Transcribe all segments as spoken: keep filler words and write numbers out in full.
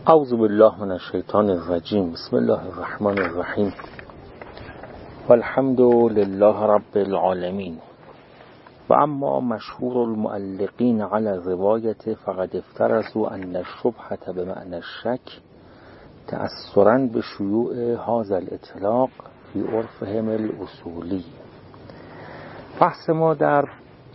اعوذ بالله من الشیطان الرجیم. بسم الله الرحمن الرحیم. والحمد لله رب العالمین. و اما مشهور المعلقین علی الرواية فقد افترضوا ان الشبهة بمعنى الشك تأثرا بشیوع هذا الاطلاق فی عرفهم الاصولی. بحث ما در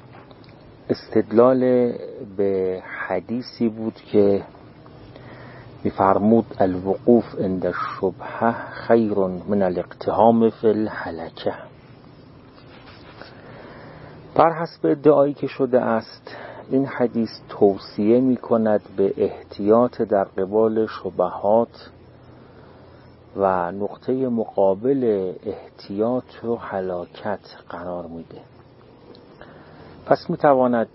استدلال به حدیثی بود که می‌فرمود الوقوف عند الشبهه خیر من الاقتحام فی الهلکه. بر حسب ادعایی که شده است این حدیث توصیه می‌کند به احتیاط در قبال شبهات و نقطه مقابل احتیاط و هلاکت قرار میده. پس می‌تواند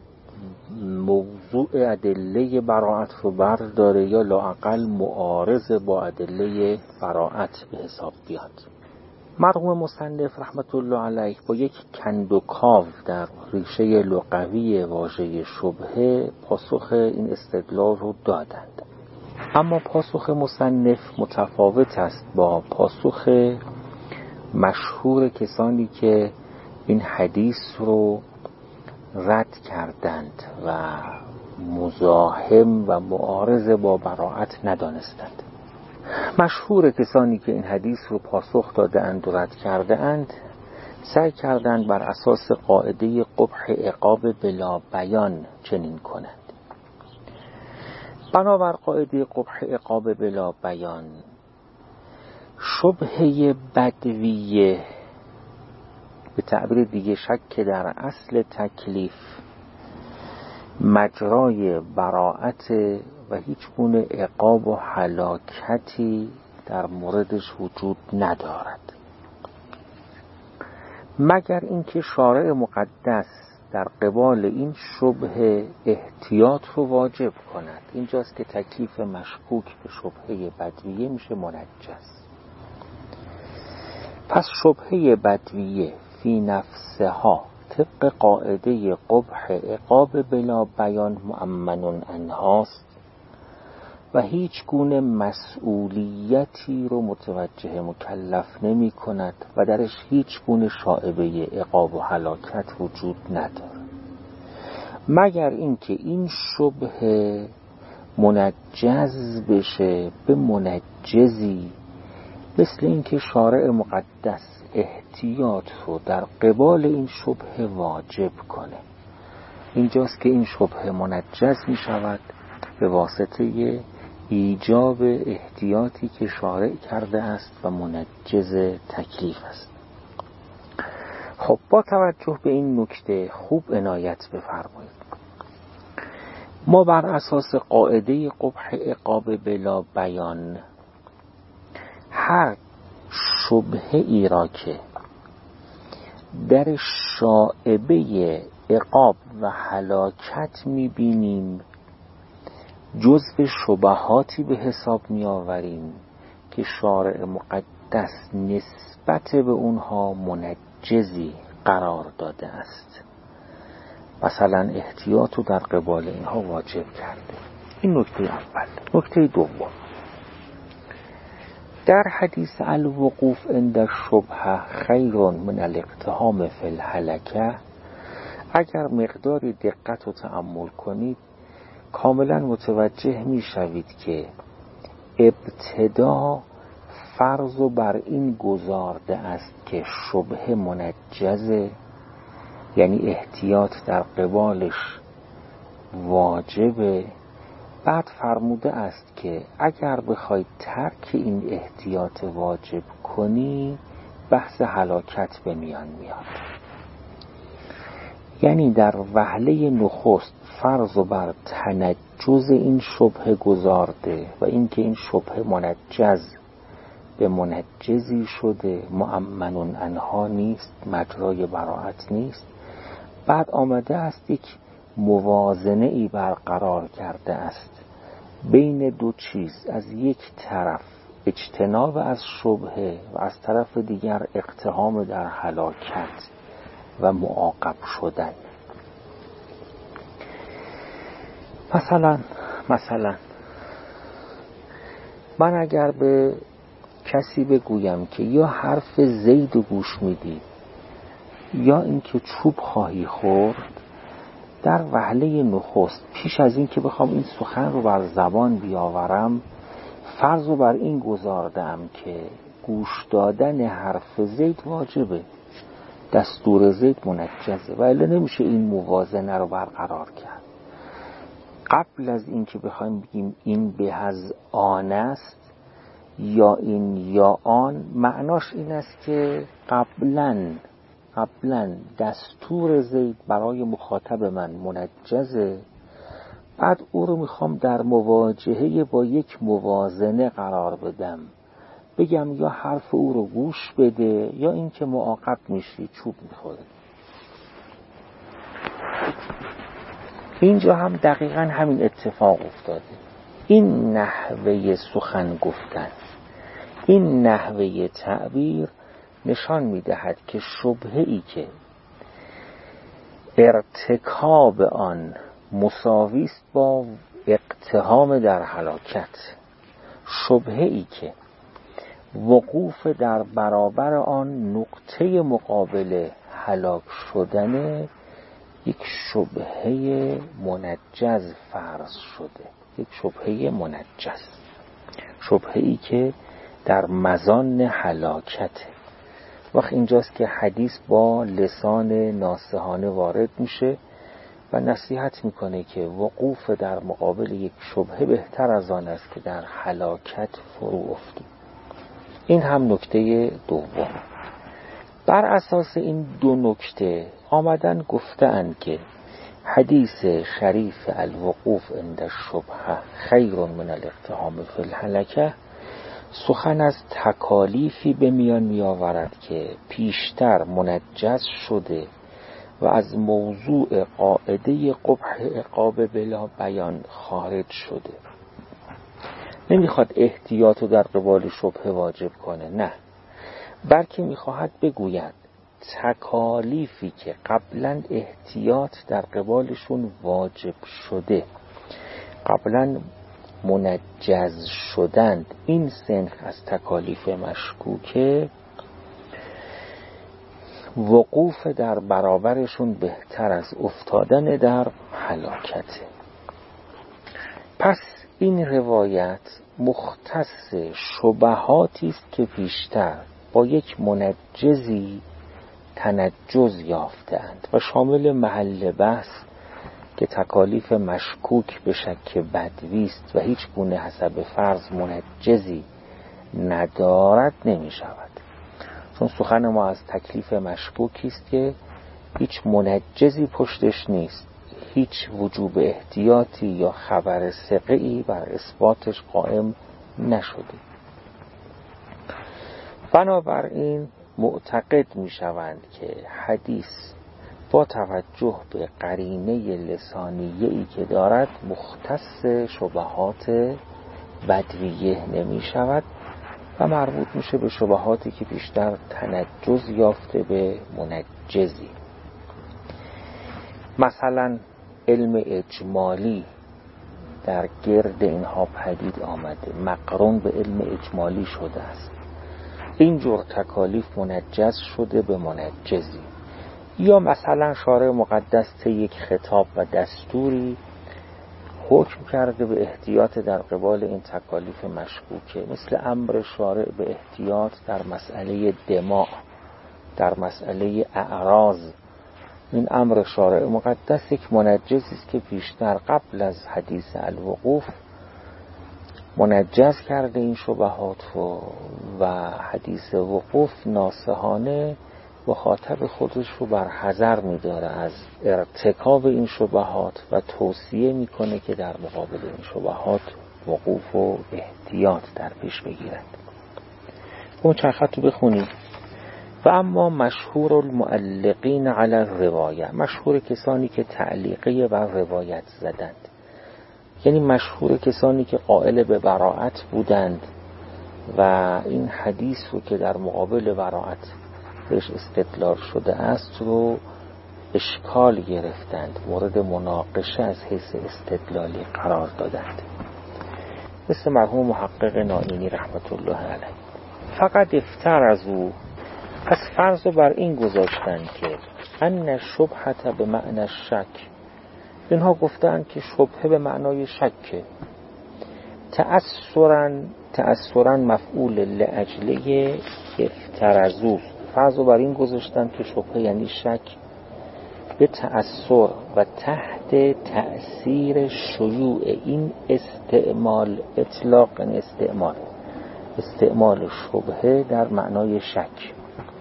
موضوع ادله براءت رو برداره یا لااقل معارض با ادله براءت به حساب بیاد. مرحوم مصنف رحمت الله علیه با یک کندوکاو در ریشه لغوی واژه شبهه پاسخ این استدلال رو دادند، اما پاسخ مصنف متفاوت است با پاسخ مشهور کسانی که این حدیث رو رد کردند و مزاحم و معارض با براءت ندانستند. مشهور کسانی که این حدیث رو پاسخ دادند و رد کرده اند سعی کردند بر اساس قاعده قبح عقاب بلا بیان چنین کنند. بنابر قاعده قبح عقاب بلا بیان شبهه بدویه، به تعبیر دیگه شک در اصل تکلیف، مجرای براءت و هیچ گونه عقاب و هلاکتی در موردش وجود ندارد، مگر اینکه شارع مقدس در قبال این شبهه احتیاط رو واجب کند. اینجاست که تکلیف مشکوک به شبهه بدویه میشه منجز. پس شبهه بدویه فی نفسها طبق قاعده قبح عقاب بلا بیان مؤمن عنهاست و هیچ گونه مسئولیتی رو متوجه مکلف نمی کند و درش هیچ گونه شائبه عقاب و هلاکت وجود ندارد، مگر اینکه این شبهه منجز بشه به منجزی، مثل اینکه شارع مقدس احتیاط رو در قبال این شبهه واجب کنه. اینجاست که این شبهه منجز می شود به واسطه ایجاب احتیاطی که شارع کرده است و منجز تکلیف است. خب با توجه به این نکته خوب عنایت بفرمایید. ما بر اساس قاعده قبح عقاب بلا بیان هر شبهه ای را که در شائبه عقاب و هلاکت می‌بینیم جزو شبهاتی به حساب می‌آوریم که شارع مقدس نسبت به اونها منجزی قرار داده است، مثلا احتیاط رو در قبال اینها واجب کرده. این نکته اول. نکته دوم، در حدیث الوقوف عند الشبهه خیر من الاقتحام فی الهلکه اگر مقداری دقت و تأمل کنید کاملا متوجه می شوید که ابتدا فرض و بر این گذارده است که شبهه منجزه، یعنی احتیاط در قبالش واجبه. بعد فرموده است که اگر بخوای ترک این احتیاط واجب کنی بحث هلاکت به میان میاد. یعنی در وهله نخست فرض بر تنجز این شبهه گذارده و اینکه این شبهه منجز به منجزی شده، مؤمن عنها نیست، مجرای براءت نیست. بعد آمده است یک موازنه ای برقرار کرده است بین دو چیز، از یک طرف اجتناب از شبهه و از طرف دیگر اقتحام در هلاکت و معاقب شدن. مثلا مثلا من اگر به کسی بگویم که یا حرف زید رو گوش میدی یا اینکه چوب خواهی خورد، در وهله نخست پیش از این که بخوام این سخن رو بر زبان بیاورم، فرض رو بر این گذاردم که گوش دادن حرف زید واجبه، دستور زید منجزه، ولی نمیشه این موازنه رو برقرار کرد. قبل از این که بخوایم بگیم این به از آن است یا این یا آن، معناش این است که قبلاً قبلا دستور زید برای مخاطب من منجزه، بعد او رو میخوام در مواجهه با یک موازنه قرار بدم، بگم یا حرف او رو گوش بده یا اینکه معاقب میشی، چوب میخوره. اینجا هم دقیقاً همین اتفاق افتاده. این نحوه سخن گفتن، این نحوه تعبیر نشان میدهد که شبهه‌ای که ارتکاب آن مساوی است با اقتحام در هلاکت، شبهه‌ای که وقوف در برابر آن نقطه مقابل هلاک شدن، یک شبهه منجز فرض شده، یک شبهه منجز، شبهه‌ای که در مزان هلاکته. وقت اینجاست که حدیث با لسان ناصحانه وارد میشه و نصیحت میکنه که وقوف در مقابل یک شبهه بهتر از آن است که در هلاکت فرو افتیم. این هم نکته دوم. بر اساس این دو نکته آمدن گفتن که حدیث شریف الوقوف عند الشبهه خیر من الاقتحام فی الهلکه سخن از تکالیفی به میان می آورد که پیشتر منجز شده و از موضوع قاعده قبح عقاب بلا بیان خارج شده. نمیخواد احتیاط رو در قبال شبهه واجب کنه، نه، بلکه میخواهد بگوید تکالیفی که قبلا احتیاط در قبالشون واجب شده، قبلا منجز شدند، این صنف از تکالیف مشکوکه، وقوف در برابرشون بهتر از افتادن در هلاکته. پس این روایت مختص شبهاتی است که پیشتر با یک منجزی تنجز یافتند و شامل محل بحث که تکالیف مشکوک به شک بدویست و هیچ گونه حسب فرض منجزی ندارد نمی شود. چون سخن ما از تکلیف مشکوکی است که هیچ منجزی پشتش نیست، هیچ وجوب احتیاطی یا خبر ثقه‌ای بر اثباتش قائم نشده. بنابراین معتقد می شوند که حدیث با توجه به قرینه لسانیه‌ای که دارد مختص شبهات بدویه نمی شود و مربوط میشه به شبهاتی که بیشتر تنجز یافته به منجزی. مثلا علم اجمالی در گرد اینها پدید آمده، مقرون به علم اجمالی شده است. اینجور تکالیف منجز شده به منجزی. یا مثلا شارع مقدس طی یک خطاب و دستوری حکم کرده به احتیاط در قبال این تکالیف مشکوکه، مثل امر شارع به احتیاط در مسئله دماء، در مسئله اعراض. این امر شارع مقدس یک منجزی است که پیشتر قبل از حدیث الوقوف منجز کرده این شبهات و, و حدیث وقوف ناصحانه مخاطب خودش رو بر حذر می‌داره از ارتکاب این شبهات و توصیه میکنه که در مقابل این شبهات وقوف و احتیاط در پیش بگیرد. اون چند خط رو بخونید. و اما مشهور المعلقین علی الروایه، مشهور کسانی که تعلیقه بر روایت زدند، یعنی مشهور کسانی که قائل به براءت بودند و این حدیث رو که در مقابل براءت بهش استدلال شده است رو اشکال گرفتند، مورد مناقشه از حیث استدلالی قرار دادند. مثل مرحوم محقق نائینی رحمت الله علیه. فقط افتر از او، پس فرض بر این گذاشتن که ان شبهت به معنی شک، اینها گفتن که شبهه به معنای شکه. تأثرن تأثرن مفعول لاجله افترزو، فرض بر این گذاشتن که شبهه یعنی شک به تأثر و تحت تأثیر شیوع این استعمال، اطلاق استعمال استعمال شبهه در معنای شک،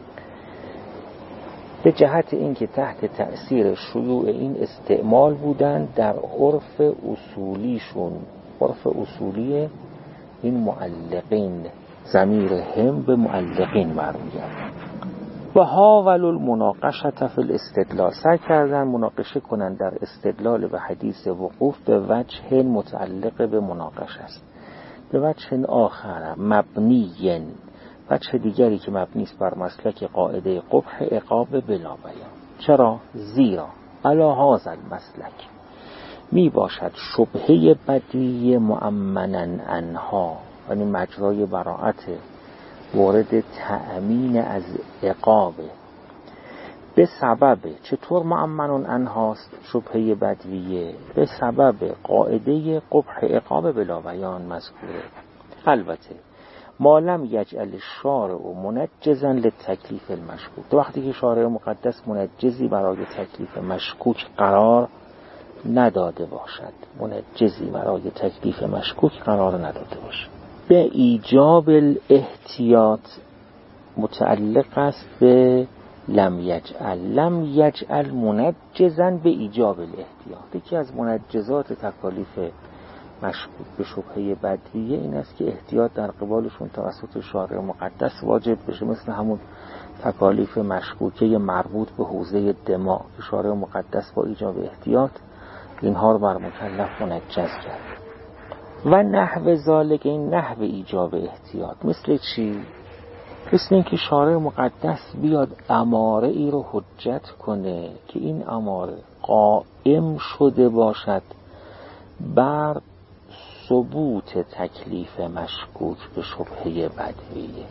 به جهت اینکه تحت تأثیر شیوع این استعمال بودن در عرف اصولیشون. عرف اصولی این معلقین، ضمیر هم به معلقین برمیگرده. و حاولوا المناقشه فی الاستدلال، سعی کردن مناقشه کنند در استدلال به حدیث وقوف به وجه متعلق به مناقشه است، به وجه آخر مبنی، وجه دیگری که مبنی است بر مسلک قاعده قبح عقاب بلا بیان. چرا؟ زیرا علی هذا المسلک می باشد شبهه بدیهی مؤمنا عنها، یعنی مجرای براءت وارد تأمین از عقاب، به سبب چطور مؤمن عنهاست شبهه بدویه؟ به سبب قاعده قبح عقاب بلا بیان مذکوره. البته ما لم یجعل الشارع منجزا للتکلیف المشکوک، وقتی که شارع مقدس منجزی برای تکلیف مشکوک قرار نداده باشد، منجزی برای تکلیف مشکوک قرار نداده باشد. به ایجاب الاحتیاط متعلق است به لم یجعل، لم یجعل منجزا به ایجاب الاحتیاط. یکی از منجزات تکالیف مشکوک به شبهه بدویه این است که احتیاط در قبالشون توسط شارع مقدس واجب بشه، مثل همون تکالیف مشکوکه مربوط به حوزه دماء که شارع مقدس با ایجاب احتیاط اینها رو بر مکلف منجز کرد. و نحو ذالک، این نحو ایجاب احتیاط مثل چی؟ مثل این که شارع مقدس بیاد اماره ای رو حجت کنه که این اماره قائم شده باشد بر ثبوت تکلیف مشکوک به شبهه بدویه.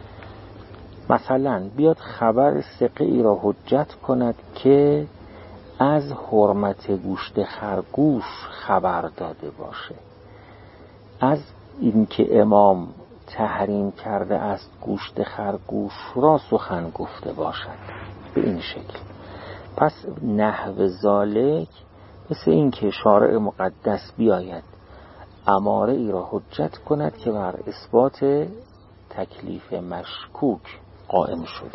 مثلا بیاد خبر ثقه ای را حجت کند که از حرمت گوشت خرگوش خبر داده باشه، از اینکه امام تحریم کرده است گوشت خرگوش را سخن گفته باشد به این شکل. پس نحو ذالک مثل اینکه شارع مقدس بیاید اماره ای را حجت کند که بر اثبات تکلیف مشکوک قائم شده.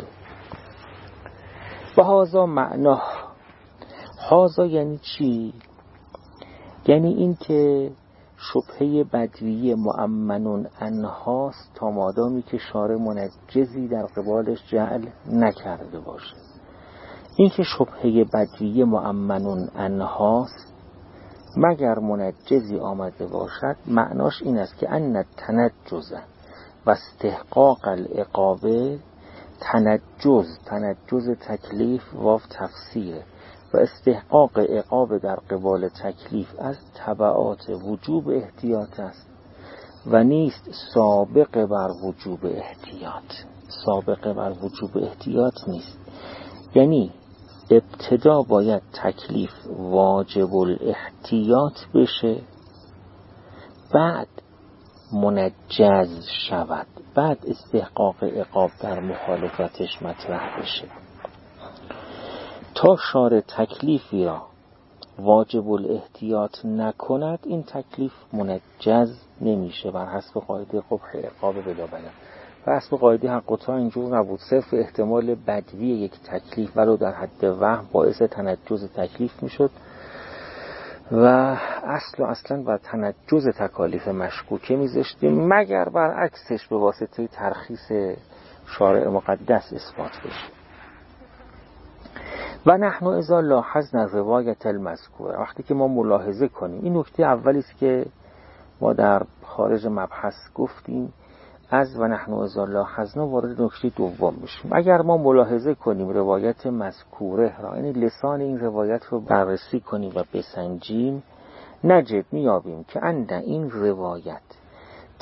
و هذا معنا، هذا یعنی چی؟ یعنی این که شبهه بدویه مؤمن عنهاست تا مادامی که شارع منجزی در قبالش جعل نکرده باشه. این که شبهه بدویه مؤمن عنهاست مگر منجزی آمده باشد، معناش این است که ان تنجز و استحقاق العقابه، تنجز تنجز تکلیف واو تفسیره و استحقاق عقاب در قبال تکلیف از تبعات وجوب احتیاط است و نیست سابق بر وجوب احتیاط. سابق بر وجوب احتیاط نیست، یعنی ابتدا باید تکلیف واجب الاحتیاط بشه، بعد منجز شود، بعد استحقاق عقاب در مخالفتش مطرح بشه. تا شارع تکلیفی را واجب الاحتیاط نکند این تکلیف منجز نمیشه بر حسب قاعده قبح عقاب بلا بیان. بر حسب قاعده حق و تا اینجور نبود، صرف احتمال بدوی یک تکلیف ولو در حد وهم باعث تنجز تکلیف میشد و اصل و اصلا بر تنجز تکالیف مشکوکه میذاشتیم، مگر برعکسش به واسطه ترخیص شارع مقدس اثبات بشه. و نحن اذا لاحظنا روایت المذکوره، وقتی که ما ملاحظه کنیم، این نکته اولی است که ما در خارج مبحث گفتیم، از و نحن اذا لاحظنا وارد نکته دوم میشیم. اگر ما ملاحظه کنیم روایت مذکوره را، یعنی لسان این روایت رو بررسی کنیم و بسنجیم، نجد میابیم که اند این روایت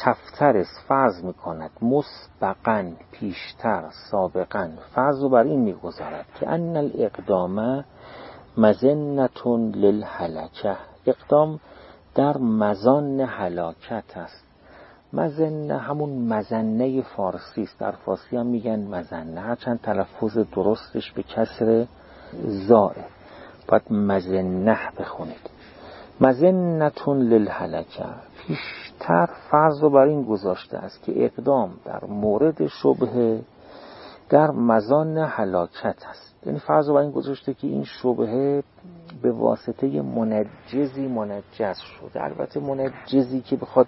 تفترس فرض میکند، مسبقاً پیشتر، سابقاً فرض رو بر این میگذارد که ان الاقدام مظنة للهلکه، اقدام در مظان هلاکت است. مظنه همون مظنه فارسی است، در فارسی هم میگن مظنه، هرچند تلفظ درستش به کسر زائه، باید مظنه بخونید. مظنة للهلکه، پیشتر فرض رو بر این گذاشته است که اقدام در مورد شبهه در مظان هلاکت است. یعنی فرض رو بر این گذاشته که این شبهه به واسطه منجزی منجز شده. البته منجزی که بخواد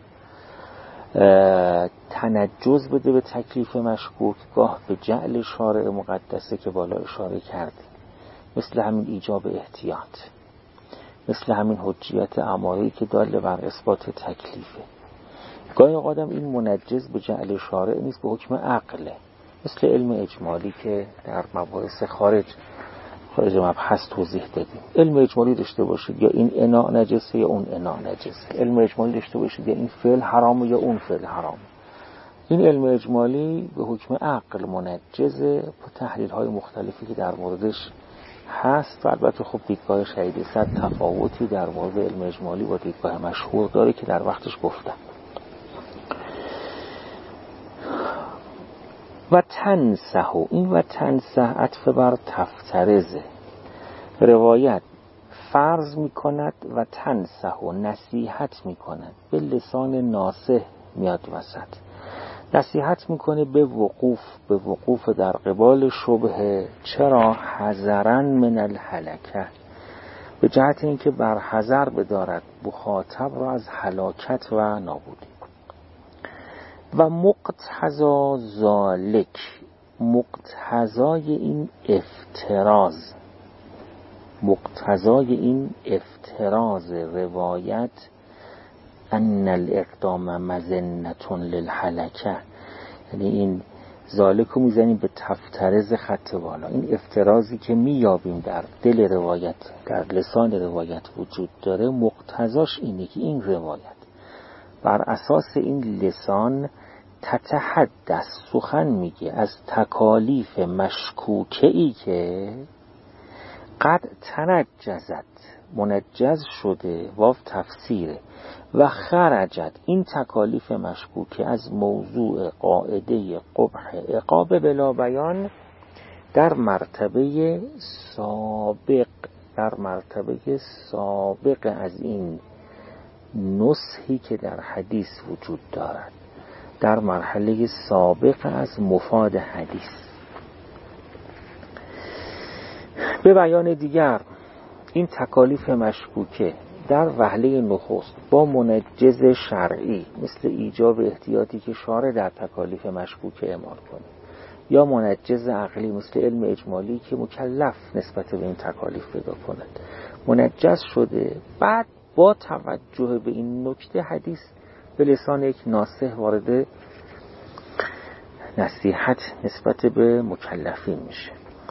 تنجز بده به تکلیف مشکوک، گاه به جعل شارع مقدسه که بالا اشاره کردیم، مثل همین ایجاب احتیاط، مثل همین حجیت اماری که داله بر اثبات تکلیفه. گاهی اوقاتم این منجز به جعل شارع نیست، به حکم عقله، مثل علم اجمالی که در مباحث خارج خارج مبحث توضیح دادیم. علم اجمالی داشته باشید یا این اناء نجسه یا اون اناء نجسه، علم اجمالی داشته باشید یا این فعل حرامه یا اون فعل حرامه. این علم اجمالی به حکم عقل منجزه با تحلیل های مختلفی که در موردش هست و البته خب دیدگاه شهید صد تفاوتی در مورد علم اجمالی با دیدگاه مشهور داره که در وقتش گفتم. و تنسه، این و تنسه عطف بر تفترزه، روایت فرض می کند و تنسه و نصیحت می کند، به لسان ناصح میاد وسط، نصیحت میکنه به وقوف، به وقوف در قبال شبهه. چرا؟ حذرا من الهلکه، به جهت اینکه بر حذر بدارد مخاطب را از هلاکت و نابودی. و مقتضا ذالک، مقتضای این افتراض، مقتضای این افتراض روایت ان الاقدام مظنة للهلکه، یعنی این ذالک رو میزنیم به تفترز خط بالا. این افترازی که میابیم در دل روایت، در لسان روایت وجود داره، مقتضاش اینه که این روایت بر اساس این لسان تتحدث، سخن میگه از تکالیف مشکوکه ای که قد تنجزت، منجز شده، واو تفسیره، و خرجت، این تکالیف مشکوکه از موضوع قاعده قبح عقاب بلا بیان در مرتبه سابق، در مرتبه سابق از این نصحی که در حدیث وجود دارد، در مرحله سابق از مفاد حدیث. به بیان دیگر، این تکالیف مشکوکه در وهله نخست با منجز شرعی مثل ایجاب احتیاطی که شارع در تکالیف مشکوکه اعمال کنه، یا منجز عقلی مثل علم اجمالی که مکلف نسبت به این تکالیف پیدا کند، منجز شده، بعد با توجه به این نکته حدیث به لسان یک ناصح وارد نصیحت نسبت به مکلفین میشه.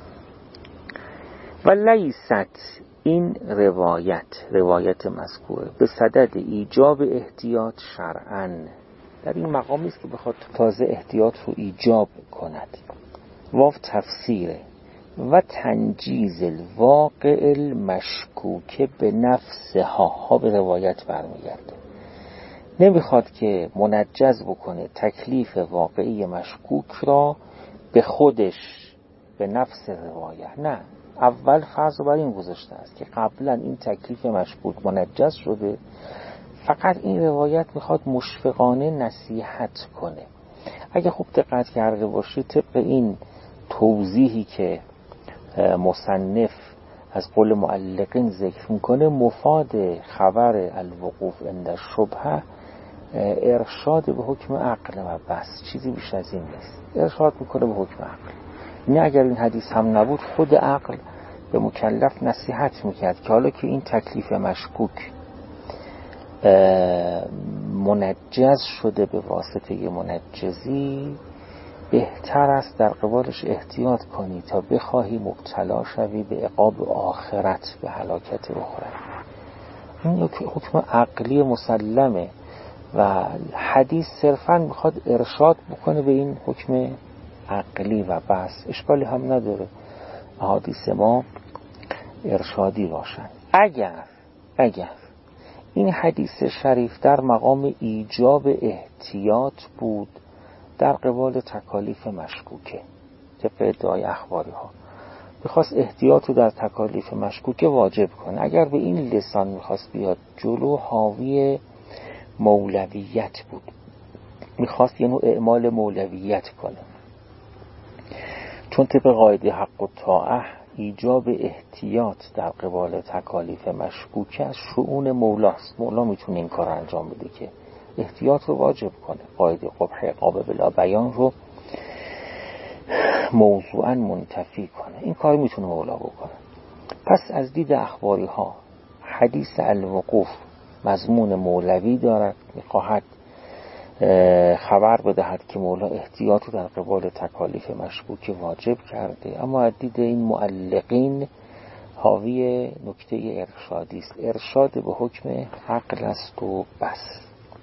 و لیست، این روایت، روایت مذکوره، به صدد ایجاب احتیاط شرعاً، در این مقامی است که بخواد تازه احتیاط رو ایجاب کند. واو تفسیره. و تنجیز الواقع المشکوک به نفسها، ها به روایت برمیگرده، نمیخواد که منجز بکنه تکلیف واقعی مشکوک را به خودش، به نفس روایت، نه، اول فرض بر این گذاشته است که قبلا این تکلیف مشکوک منجز شده، فقط این روایت میخواد مشفقانه نصیحت کنه. اگه خوب دقت کرده باشید طبق این توضیحی که مصنف از قول معلقین ذکر میکنه، مفاد خبر الوقوف عند الشبهه ارشاد به حکم عقل و بس، چیزی بیش از این نیست. ارشاد میکنه به حکم عقل. نه اگر این حدیث هم نبود خود عقل به مکلف نصیحت میکرد که حالا که این تکلیف مشکوک منجز شده به واسطه منجزی، بهتر است در قبالش احتیاط کنی تا بخواهی مبتلا شوی به عقاب آخرت، به هلاکت اخرى. این یک حکم عقلی مسلمه و حدیث صرفاً میخواد ارشاد بکنه به این حکم عقلی و بس، اشکالی هم نداره احادیث ما ارشادی باشن. اگر اگر این حدیث شریف در مقام ایجاب احتیاط بود در قبال تکالیف مشکوکه، طبق ادعای اخباری ها میخواست احتیاط رو در تکالیف مشکوکه واجب کنه، اگر به این لسان میخواست بیاد جلو حاوی مولویت بود، میخواست یه نوع اعمال مولویت کنه، چون طبق قاعده حق و طاعه ایجاب احتیاط در قبال تکالیف مشکوکه از شؤون مولاست. مولا میتونه این کار انجام بده که احتیاط رو واجب کنه، قاعده قبح عقاب بلا بیان رو موضوعاً منتفی کنه، این کار میتونه مولا بکنه. پس از دید اخباری ها حدیث الوقوف مضمون مولوی دارد، میخواهد خبر بدهد که مولا احتیاط رو در قبال تکالیف مشکوک واجب کرده، اما از دید این معلقین حاوی نکته ارشادی است، ارشاد به حکم عقل است و بس.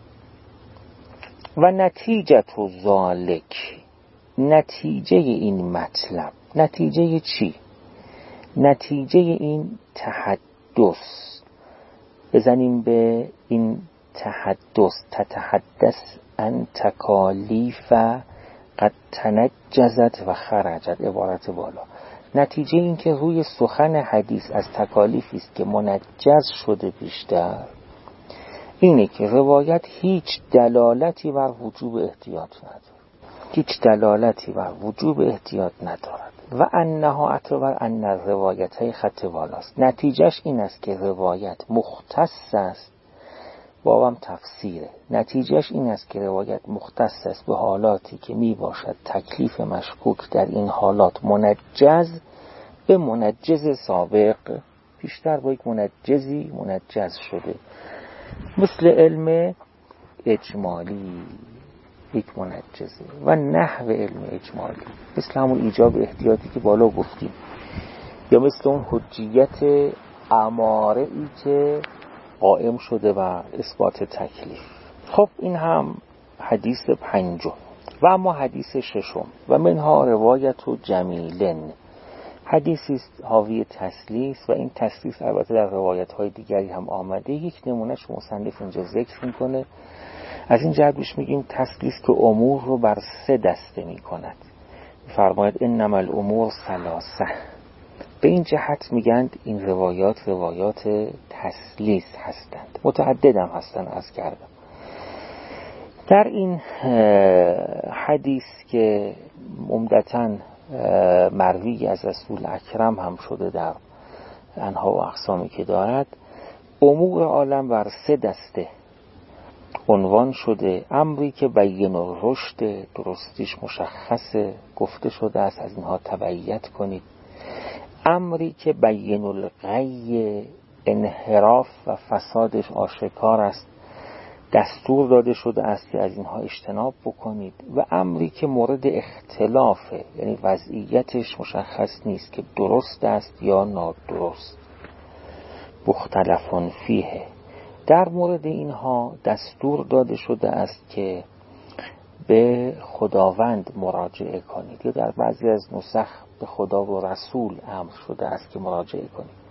و نتیجه تو ذالک، نتیجه این مطلب، نتیجه چی؟ نتیجه این تحدث، بزنیم به این تحدث، تتحدث ان تکالیف قد تنجزت و خرجت، عبارت بالا. نتیجه این که روی سخن حدیث از تکالیفی است که منجز شده بیشتر، اینه که روایت هیچ دلالتی بر وجوب احتیاط نداره، هیچ دلالتی بر وجوب احتیاط ندارد. و انها اعتبر ان روایت های خط والاست، نتیجهش این است که روایت مختص است، بابم تفسیره، نتیجهش این است که روایت مختص است به حالاتی که می باشد تکلیف مشکوک در این حالات منجز به منجز سابق پیشتر با یک منجزی منجز شده، مثل علم اجمالی یک منجزه و نحو علم اجمالی، مثل همون ایجاب احتیاطی که بالا گفتیم، یا مثل اون حجیت اماره ای که قائم شده بر اثبات تکلیف. خب این هم حدیث پنجم. و اما حدیث ششم، و منها روایت و جمیلن، حدیثی است حاوی تسلیس، و این تسلیس البته در روایت های دیگری هم آمده، یک نمونهش مصنف اینجا ذکر میکنه. از این جهت بهش میگیم تسلیس که امور رو بر سه دسته میکند، فرماید انما الامور ثلاثه، به این جهت میگند این روایات روایات تسلیس هستند، متعدد هم هستند از کردم. در این حدیث که عمدتاً مروی از رسول اکرم هم شده در انواع و اقسامی که دارد، امور عالم بر سه دسته عنوان شده. امری که بیان و رشد درستیش مشخصه، گفته شده است از اینها تبعیت کنید. امری که بیان الغی، انحراف و فسادش آشکار است، دستور داده شده است که از اینها اجتناب بکنید. و امری که مورد اختلافه، یعنی وضعیتش مشخص نیست که درست است یا نادرست، مختلفون فیه، در مورد اینها دستور داده شده است که به خداوند مراجعه کنید، یا در بعضی از نسخ به خدا و رسول امر شده است که مراجعه کنید.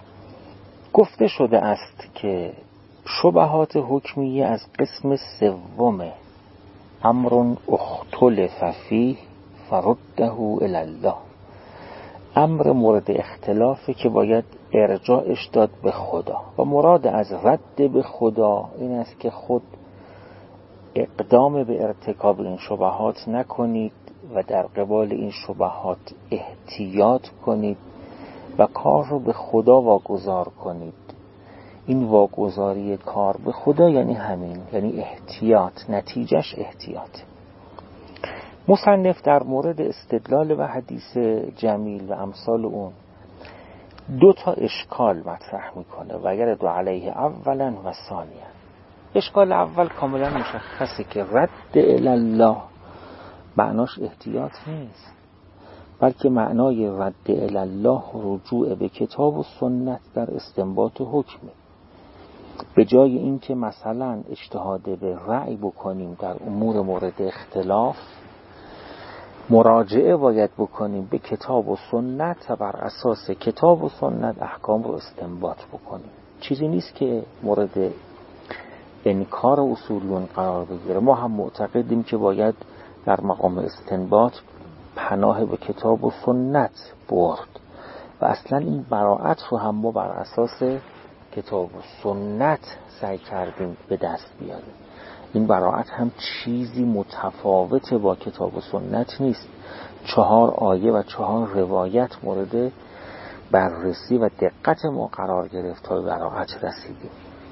گفته شده است که شبهات حکمیه از قسم سوم، امر اختلف فیه فرده الی الله، امر مورد اختلافه که باید ارجاعش داد به خدا. و مراد از رد به خدا این است که خود اقدام به ارتکاب این شبهات نکنید و در قبال این شبهات احتیاط کنید و کار رو به خدا واگذار کنید. این واگذاری کار به خدا یعنی همین، یعنی احتیاط، نتیجهش احتیاط. مصنف در مورد استدلال و حدیث جمیل و امثال اون دو تا اشکال مطرح میکنه و یرد علیه اولا و ثانیا. اشکال اول کاملا مشخصه که رد الی الله معناش احتیاط نیست، بلکه معنای رد الی الله رجوع به کتاب و سنت در استنباط حکمه. به جای اینکه مثلا اجتهاد به رأی بکنیم در امور مورد اختلاف، مراجعه باید بکنیم به کتاب و سنت و بر اساس کتاب و سنت احکام رو استنباط بکنیم. چیزی نیست که مورد انکار اصولیون قرار بگیره. ما هم معتقدیم که باید در مقام استنباط پناه به کتاب و سنت برد و اصلا این براءت رو هم ما بر اساس کتاب و سنت سعی کردیم به دست بیاریم. این براءت هم چیزی متفاوت با کتاب و سنت نیست. چهار آیه و چهار روایت مورد بررسی و دقت ما قرار گرفت تا به براءت رسیدیم.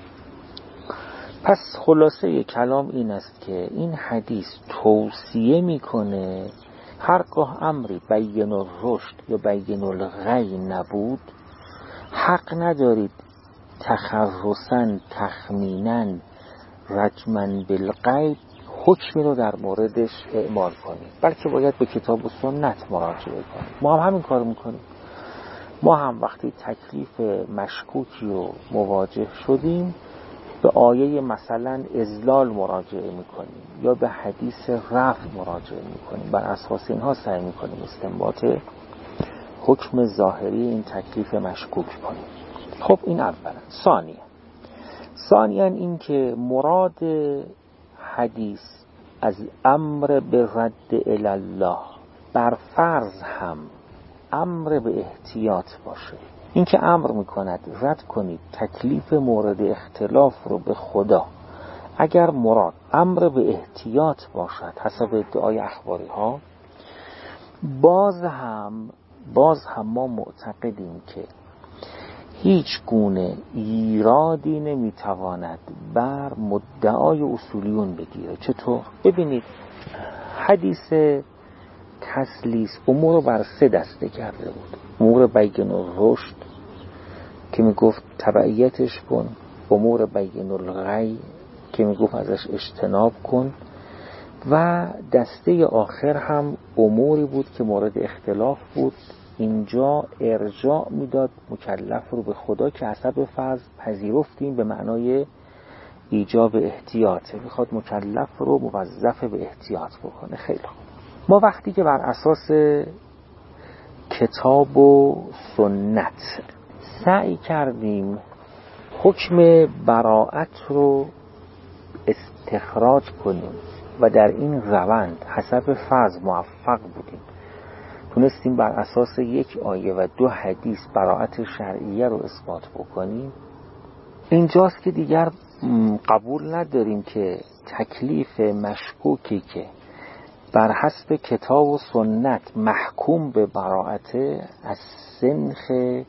پس خلاصه کلام این است که این حدیث توصیه میکنه هرگاه امری بین الرشد یا بین الغی نبود، حق ندارید تخرصاً تخمیناً رجماً بالغیب حکمی رو در موردش اعمال کنید، بلکه باید به کتاب و سنت مراجعه کنید. ما هم همین کار میکنیم. ما هم وقتی تکلیف مشکوکی رو مواجه شدیم به آیه مثلا اذلال مراجعه میکنیم یا به حدیث رفع مراجعه میکنیم. بر اساس اینها سعی میکنیم استنباط حکم ظاهری این تکلیف مشکوک کنیم. خب این اولا. ثانیا ثانیا این که مراد حدیث از امر به رد الی الله بر فرض هم امر به احتیاط باشه. این که امر میکند رد کنید تکلیف مورد اختلاف رو به خدا، اگر مراد امر به احتیاط باشد حسب ادعای اخباری ها، باز هم باز هم ما معتقدیم که هیچ گونه ایرادی نمیتواند بر مدعای اصولیون بگیره. چطور؟ ببینید حدیث تسلیس امور رو بر سه دسته کرده بود. امور بین الرشد که میگفت تبعیتش کن، امور بین الغی که میگفت ازش اجتناب کن، و دسته آخر هم اموری بود که مورد اختلاف بود. اینجا ارجاع میداد مکلف رو به خدا که حسب فرض پذیرفتیم به معنای ایجاب احتیاطه، میخواد مکلف رو موظف به احتیاط بکنه. خیلی خوب. ما وقتی که بر اساس کتاب و سنت سعی کردیم حکم براءت رو استخراج کنیم و در این روند حسب فرض موفق بودیم، تونستیم بر اساس یک آیه و دو حدیث براءت شرعیه رو اثبات بکنیم، اینجاست که دیگر قبول نداریم که تکلیف مشکوکی که بر حسب کتاب و سنت محکوم به براءت از سنخ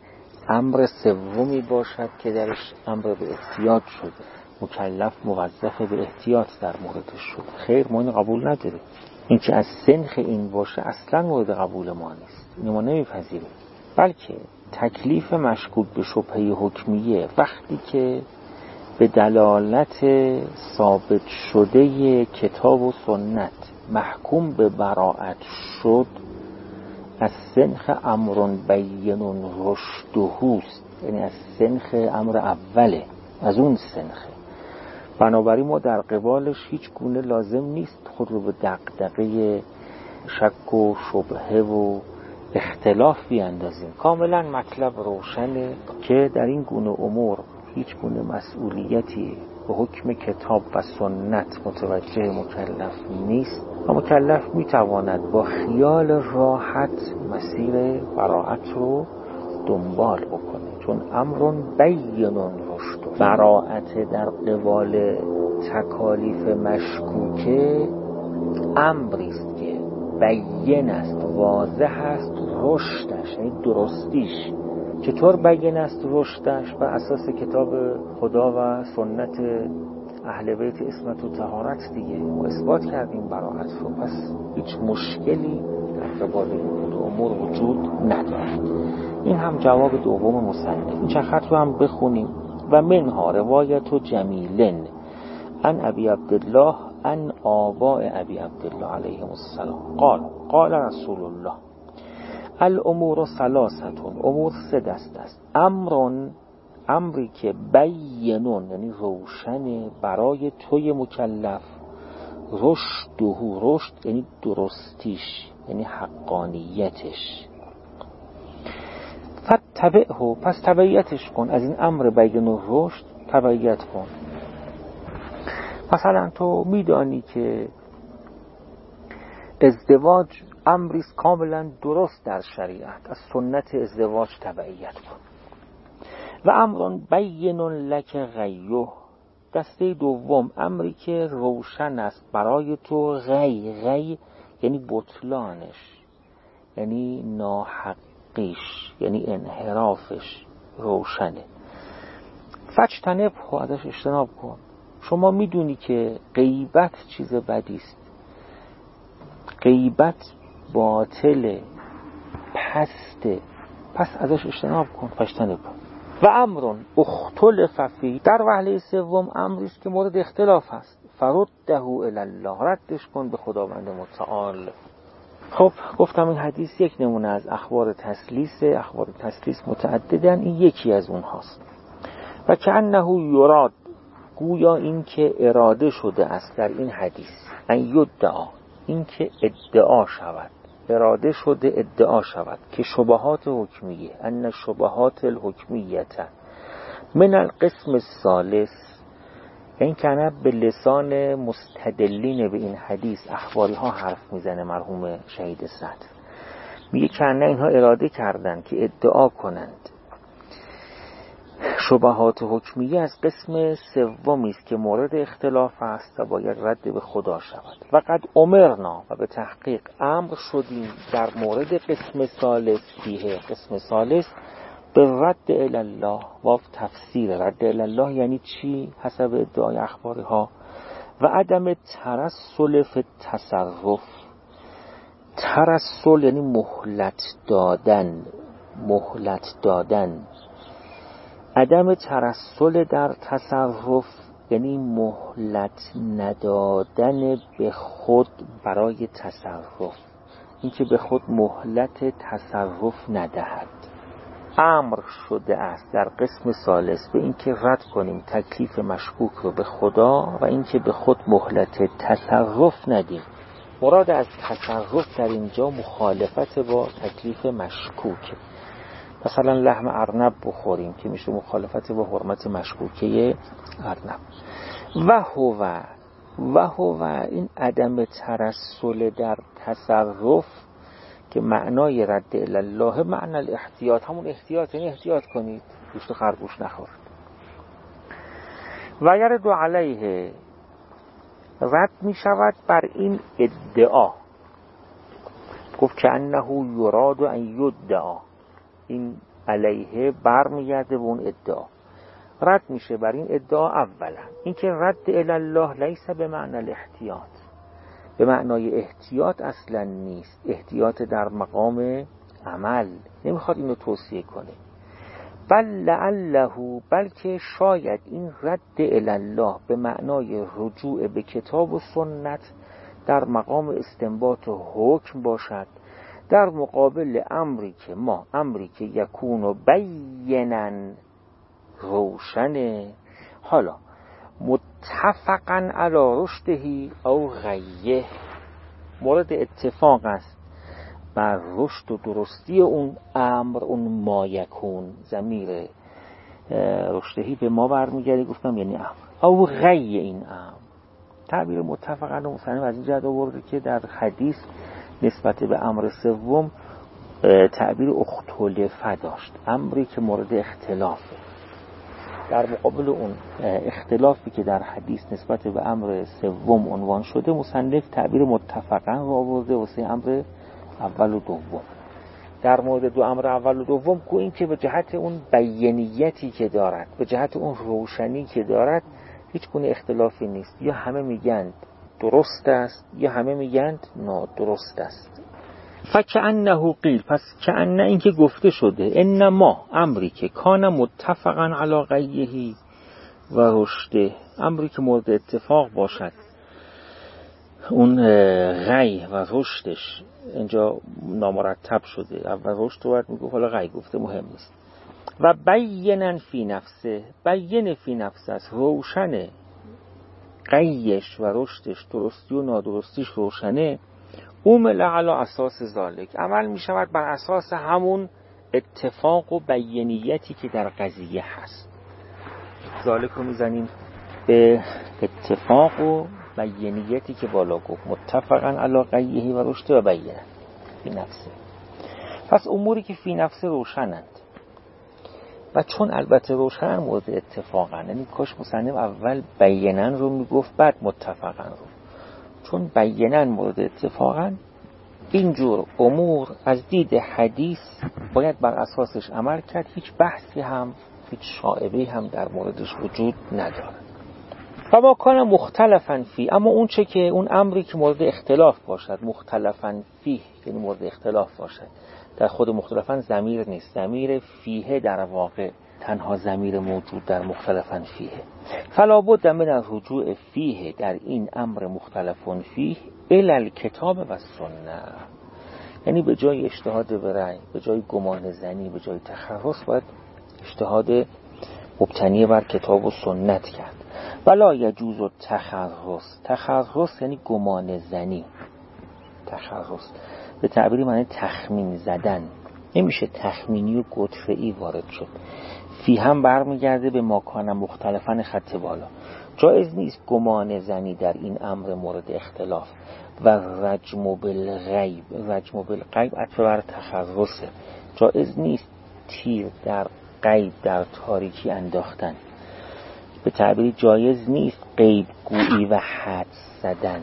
امر سومی باشد که درش امر به احتیاط شده، مکلف موظف به احتیاط در موردش شد. خیر، ما اینو قبول نداریم. این که از سنخ این باشه اصلا مورد قبول ما نیست، اینو ما نمیپذیریم. بلکه تکلیف مشکوک به شبهه حکمیه وقتی که به دلالت ثابت شده کتاب و سنت محکوم به براءت شد، از سنخ امر بین رشدهوست، یعنی از سنخ امر اوله، از اون سنخه. بنابراین ما در قبالش هیچ گونه لازم نیست خود رو به دغدغه شک و شبهه و اختلاف بیاندازیم. کاملا مطلب روشنه که در این گونه امور هیچ گونه مسئولیتی به حکم کتاب و سنت متوجه مکلف نیست و مکلف میتواند با خیال راحت مسیر براءت رو دنبال بکنه، چون امر بین رشد، براءت در قبال تکالیف مشکوکه امری است که بین است، واضح است رشدش، یعنی درستیش. چطور بین است رشدش؟ بر اساس کتاب خدا و سنت اهل بیت عصمت و طهارت دیگه ما اثبات کردیم براءت رو. پس هیچ مشکلی در قبال این امور وجود ندارد. این هم جواب دوم مصنف. این چند خط رو هم بخونیم. و منها روایت جمیلن عن ابی عبدالله عن آباء ابی عبدالله علیهم السلام قال قال رسول الله الامور ثلاثه، امور سه دست است. امر امری که بینون یعنی روشن برای توی مکلف، رشده رشد یعنی درستیش یعنی حقانیتش، فتبعه پس تبعیتش کن، از این امر بین و رشد تبعیت کن. مثلا تو میدانی که ازدواج امریست کاملا درست در شریعت، از سنت ازدواج تبعیت کن. و امر بین لک غیه، دسته دوم امری که روشن است برای تو، غی غی یعنی بطلانش، یعنی ناحقیش، یعنی انحرافش روشنه. فاجتنب، ازش اجتناب کن. شما میدونی که غیبت چیز بدی است، غیبت باطل پسته، پس ازش اجتناب کن. فاجتنب. و امر اختلف فیه، در وهله سوم امری است که مورد اختلاف است، فرده الی الله، ردش کن به خداوند متعال. خب گفتم این حدیث یک نمونه از اخبار تسلیس، اخبار تسلیس متعددن، این یکی از اونهاست. و کأنه یراد، گویا این که اراده شده است در این حدیث، ان یدعا، این که ادعا شود، اراده شده ادعا شود که شبهات حکمیه، ان شبهات الحکمیه من القسم الثالث، این کنه به لسان مستدلین به این حدیث اخباری ها حرف میزنه مرحوم شهید صدر، میگه کنه اینها اراده کردن که ادعا کنند شبهات حکمیه از قسم سومی است که مورد اختلاف است و باید رد به خدا شود. و قد امرنا، و به تحقیق امر شدیم در مورد قسم ثالث فیه، قسم ثالث به رد الی الله. و تفسیر رد الی الله یعنی چی حسب ادعای اخباری ها؟ و عدم ترسل فی تصرف، ترسل یعنی مهلت دادن، مهلت دادن، عدم ترسل در تصرف یعنی مهلت ندادن به خود برای تصرف، اینکه به خود مهلت تصرف ندهد. امر شده است در قسم ثالث به اینکه رد کنیم تکلیف مشکوک رو به خدا و اینکه به خود مهلت تصرف ندیم. مراد از تصرف در اینجا مخالفت با تکلیف مشکوک. مثلا لحم ارنب بخوریم که میشه مخالفت با حرمت مشکوکه ارنب. و هو و هو این عدم ترسل در تصرف که معنای رد الی الله معنی الاحتیاط، همون احتیاط، یعنی احتیاط کنید گوشت خرگوش نخورید. و یرد علیه، رد می شود بر این ادعا، گفت که انه یراد ان یدعا، این علیه بر میگرده به اون ادعا، رد میشه بر این ادعا. اولا اینکه رد الی الله لیس به معنی الاحتیاط، به معنای احتیاط اصلا نیست، احتیاط در مقام عمل نمیخواد اینو توصیه کنه. بل لعله، بلکه شاید این رد الی الله به معنای رجوع به کتاب و سنت در مقام استنباط و حکم باشد، در مقابل امری که ما امری که یکون و بینن روشنه، حالا متفقا علی رشدهی او غیه، مورد اتفاق است بر رشد و درستی اون امر، اون ما یکون، ضمیر رشدهی به ما برمیگرده، گفتم یعنی امر او غیه. این امر تعبیر متفقا و مصنف از این جهت آورده که در حدیث نسبت به امر سوم تعبیر اختلافه داشت، امری که مورد اختلافه. در مقابل اون اختلافی که در حدیث نسبت به امر سوم عنوان شده، مصنف تعبیر متفقا رو آورده واسه امر اول و دوم. در مورد دو امر اول و دوم گو این که به جهت اون بیانیتی که دارد، به جهت اون روشنی که دارد، هیچ گونه اختلافی نیست، یا همه میگن درست است یا همه میگن نادرست است. فکأنه قیل، پس کأنه این که گفته شده، انما امری که کان متفقا علی غیه و رشده، امری که مورد اتفاق باشد اون غی و رشدش، اینجا نامرتب شده، اول رشد رو باید میگفت، حالا غی گفته، مهم نیست. و بینا فی نفسه، بین فی نفسه است، روشنه، قیش و رشدش، درستی و نادرستیش روشنه. اومل علی اساس ذالک، عمل می شود بر اساس همون اتفاق و بیانیتی که در قضیه هست. ذالک رو میزنیم به اتفاق و بیانیتی که بالا گفت، متفقا علی قیه و رشد و بیانه فی نفسه. پس اموری که فی نفسه روشنند و چون البته روشن مورد اتفاقن، یعنی کاش مصنف اول بیانن رو میگفت بعد متفقن رو، چون بیانن مورد اتفاقن، اینجور امور از دید حدیث باید بر اساسش عمل کرد، هیچ بحثی هم هیچ شائبه‌ای هم در موردش وجود نداره. و ما کان مختلفاً فی، اما اون چه که اون امری که مورد اختلاف باشد، مختلفاً فی یعنی مورد اختلاف باشد، در خود مختلفاً ضمیر نیست، ضمیر فیه در واقع تنها ضمیر موجود در مختلفاً فیه. فلا بد من الرجوع فیه، در این امر مختلفاً فیه الی الکتاب و سنت، یعنی به جای اجتهاد به رأی، به جای گمان زنی، به جای تخرص، باید اجتهاد مبتنی بر کتاب و سنت کرد. ولا یجوز التخرص، تخرص یعنی گمان زنی، تخرص به تعبیری معنی تخمین زدن، نمیشه تخمینی و گتفه‌ای وارد شد. فی هم برمیگرده به ماکان مختلفن خط بالا. جایز نیست گمان زنی در این امر مورد اختلاف. و رجم بالغیب، رجم بالغیب عطف بر تخرصه، جایز نیست تیر در غیب در تاریکی انداختن، به تعبیری جایز نیست غیب گویی و حدس زدن.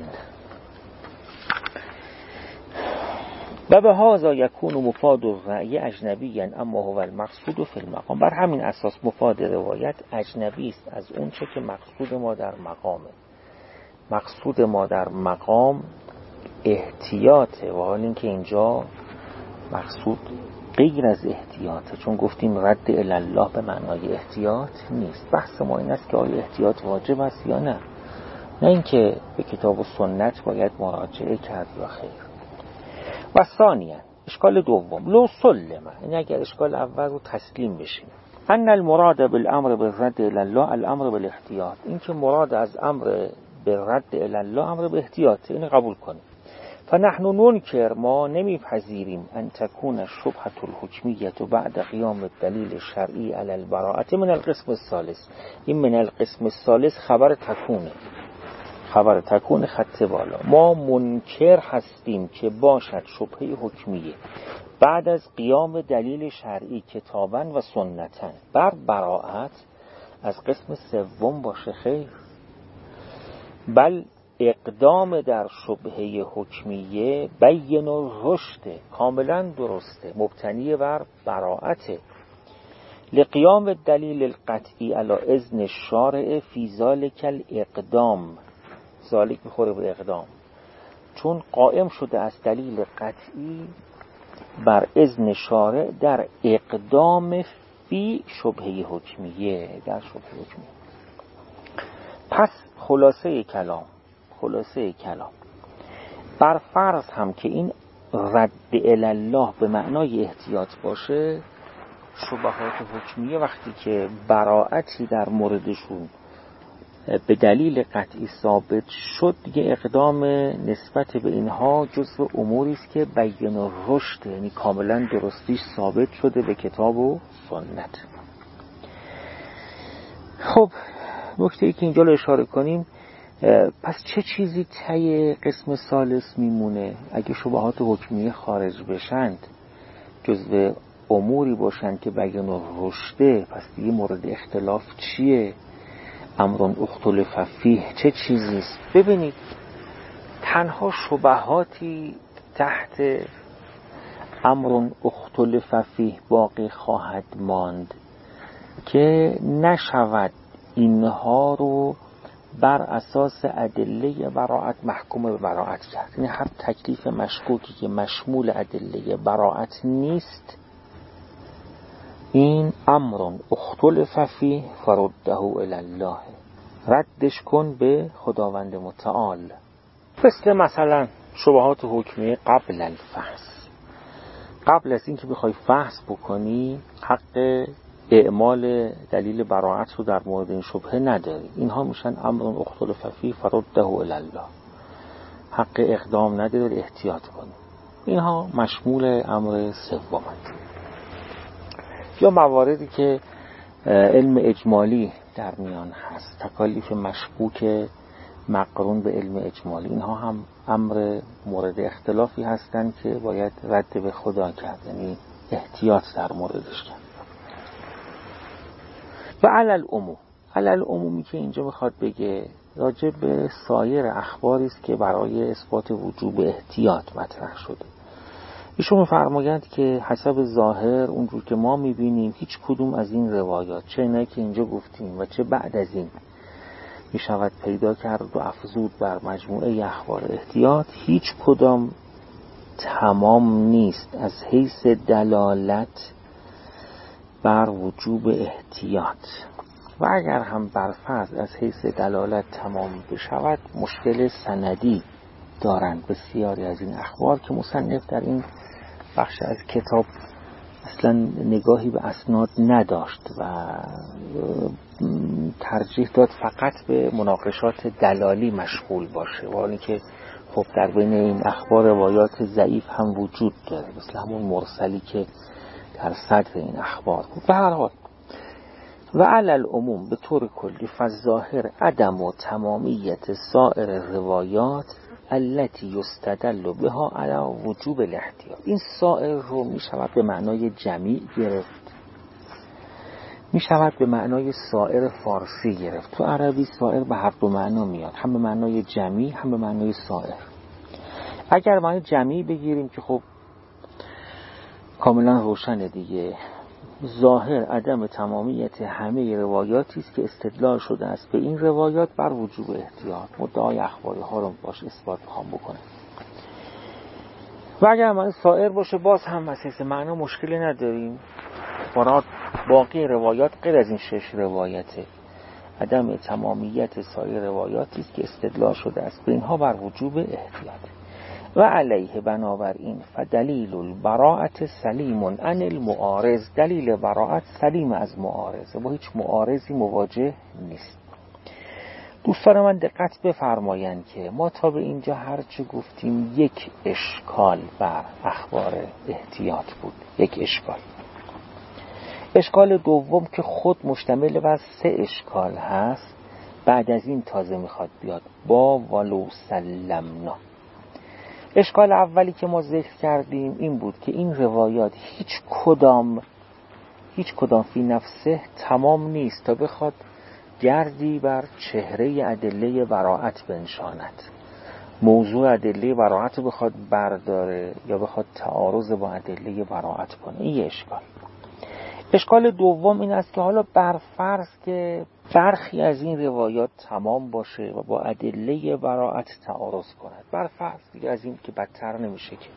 و به هذا یکون مفاد الرأی اجنبی اما هو المقصود فی المقام، بر همین اساس مفاد روایت اجنبی است از اون چه که مقصود ما در مقامه. مقصود ما در مقام احتیاطه، و حال اینکه اینجا مقصود غیر از احتیاطه، چون گفتیم رد الی الله به معنای احتیاط نیست. بحث ما این است که آیا احتیاط واجب است یا نه، نه اینکه به کتاب و سنت باید مراجعه کرد یا خیر. و ثانیا اشکال دوم، لو سلم، این اگر اشکال اول رو تسلیم بشیم، ان المراد بالامر بالرد الی الله الامر بالاحتیاط، این که مراد از امر بالرد الی الله امر به احتیاط، این قبول کنیم. فنحن ننکر، ما نمیپذیریم ان تکون الشبهة الحکمیة بعد قیام الدلیل الشرعی علی البراءة من القسم الثالث، این من القسم الثالث خبر تکونه، خبر تکون خط بالا. ما منکر هستیم که باشد شبهه حکمیه بعد از قیام دلیل شرعی کتاباً و سنتاً بر براءت از قسم سوم باشه، خیر، بل اقدام در شبهه حکمیه بین و رشد، کاملا درسته، مبتنی بر براءت، لقیام دلیل القطعی علی اذن الشارع فی ذالک الاقدام، ذالک میخوره به اقدام، چون قائم شده از دلیل قطعی بر اذن شارع در اقدام فی شبهه حکمیه، در شبهه حکمیه. پس خلاصه کلام، خلاصه کلام بر فرض هم که این رد الی الله به معنای احتیاط باشه، شبهات حکمیه وقتی که براءتی در موردشون به دلیل قطعی ثابت شد، دیگه اقدام نسبت به اینها جزو اموری است که بیان و رشد، یعنی کاملا درستیش ثابت شده به کتاب و سنت. خب نکته‌ای که اینجا رو اشاره کنیم، پس چه چیزی ته قسم ثالث میمونه؟ اگه شبهات حکمیه خارج بشند، جزو اموری باشند که بیان و رشده، پس دیگه مورد اختلاف چیه؟ امرون اختلف فیه چه چیزیست؟ ببینید تنها شبهاتی تحت امرون اختلف فیه باقی خواهد ماند که نشود اینها رو بر اساس ادله براءت محکوم به براءت کرد. یعنی هر تکلیف مشکوکی که مشمول ادله براءت نیست، این امرون اختلف فیه فرده الی الله، ردش کن به خداوند متعال. مثل مثلا شبهات حکمیه قبل الفحص، قبل از اینکه بخوای فحص بکنی حق اعمال دلیل براعت رو در مورد این شبهه نداری. اینها میشن امر اختلف فیه فرده الی الله، حق اقدام نداری، احتیاط کنی. اینها مشمول امر سومند. یا مواردی که علم اجمالی در میان هست، تکالیف مشکوک مقرون به علم اجمالی، اینها هم امر مورد اختلافی هستند که باید رد به خدا کرد، یعنی احتیاط در موردش کرد. و علل عموم، علل عمومی که اینجا میخواد بگه راجع به سایر اخباری است که برای اثبات وجوب احتیاط مطرح شده. ایشون می‌فرمایند که حسب ظاهر اونجور که ما می‌بینیم هیچ کدوم از این روایات، چه اینایی که اینجا گفتیم و چه بعد از این می‌شود پیدا کرد و افزود بر مجموعه اخبار احتیاط، هیچ کدام تمام نیست از حیث دلالت بر وجوب احتیاط. و اگر هم بر فرض از حیث دلالت تمام بشود، مشکل سندی دارند بسیاری از این اخبار که مصنف در این بخش از کتاب اصلا نگاهی به اسناد نداشت و ترجیح داد فقط به مناقشات دلالی مشغول باشه، و حالی که خب در بین این اخبار روایات ضعیف هم وجود داره، مثل همون مرسلی که در صدر این اخبار بود. به هر حال و علل عموم به طور کلی فالظاهر عدم و تمامیت سائر روایات التي یستدل بها علی وجوب الاحتیاط. این سائر رو می شود به معنای جمیع گرفت، می شود به معنای سائر فارسی گرفت. تو عربی سائر به هر دو معنا میاد، هم به معنای جمیع هم به معنای سائر. اگر معنای جمیع بگیریم که خب کاملا روشنه دیگه، ظاهر عدم تمامیت همه روایاتی است که استدلال شده است به این روایات بر وجوب احتیاط. مدعای اخباری ها رو باش اثبات میخوام بکنه. و اگر معنی سائر باشه باز هم اساس معنا مشکلی نداریم، مراد باقی روایات غیر از این شش روایته. عدم تمامیت سایر روایاتی است که استدلال شده است به اینها بر وجوب احتیاط. و علیه بنابراین فدلیل البراءت سلیم عن المعارض، دلیل براءت سلیم از معارضه، با هیچ معارضی مواجه نیست. دوستان من دقت بفرمایند که ما تا به اینجا هرچه گفتیم یک اشکال بر اخبار احتیاط بود، یک اشکال. اشکال دوم که خود مشتمل بر سه اشکال هست، بعد از این تازه میخواد بیاد با ولو سلمنا. اشکال اولی که ما ذکر کردیم این بود که این روایات هیچ کدام هیچ کدام فی نفسه تمام نیست تا بخواد گردی بر چهره ادله براءت بنشاند، موضوع ادله براءت بخواد برداره یا بخواد تعارض با ادله براءت کنه. این یه اشکال. اشکال دوم این است که حالا بر فرض که برخی از این روایات تمام باشه و با ادله براءت تعارض کند، بر فرض دیگه از این که بدتر نمیشه که.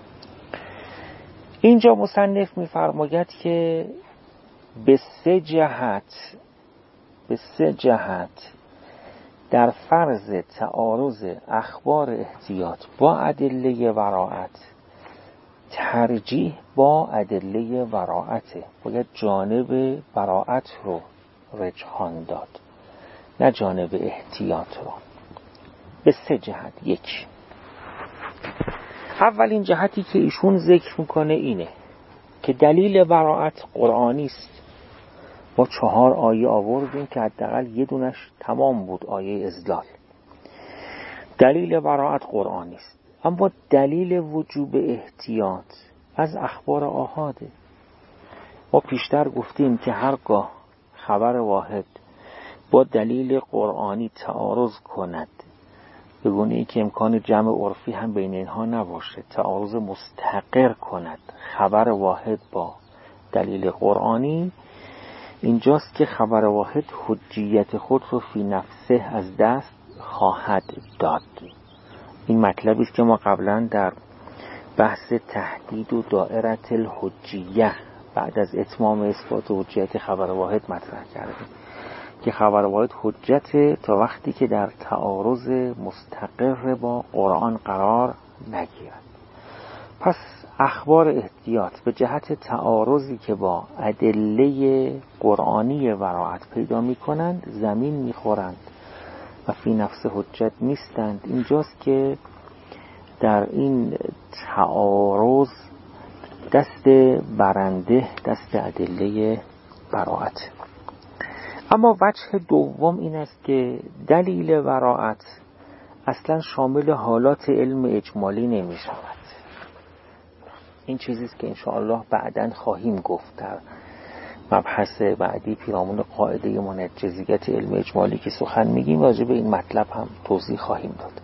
اینجا مصنف می‌فرماید که به سه جهت به سه جهت در فرض تعارض اخبار احتیاط با ادله براءت ترجیح با ادله براءت، باید جانب براءت رو رجحان داد نه جانب احتیاط رو. به سه جهت. یک، اولین جهتی که ایشون ذکر میکنه اینه که دلیل براءت قرآنی است. ما چهار آیه آوردیم که حداقل یه دونش تمام بود، آیه ازلال. دلیل براءت قرآنی است، اما دلیل وجوب احتیاط از اخبار آحاده. ما پیشتر گفتیم که هرگاه خبر واحد با دلیل قرآنی تعارض کند، به گونه‌ای که امکان جمع عرفی هم بین اینها نباشه، تعارض مستقر کند خبر واحد با دلیل قرآنی، اینجاست که خبر واحد حجیت خود رو فی نفسه از دست خواهد داد. این مطلبی است که ما قبلا در بحث تحدید و دائره الحجیه بعد از اتمام اثبات حجیت خبر واحد مطرح کردیم که خبر واحد حجت تا وقتی که در تعارض مستقر با قرآن قرار نگیرد. پس اخبار احتیاط به جهت تعارضی که با ادله قرآنی براءت پیدا می‌کنند زمین می‌خورند و فی نفس حجت نیستند. اینجاست که در این تعارض دست برنده دست ادله براءت. اما وجه دوم این است که دلیل براءت اصلا شامل حالات علم اجمالی نمی شود. این چیزیست که انشاءالله بعداً خواهیم گفت در مبحث بعدی پیرامون قاعده منجزیت علم اجمالی که سخن میگیم راجع به این مطلب هم توضیح خواهیم داد.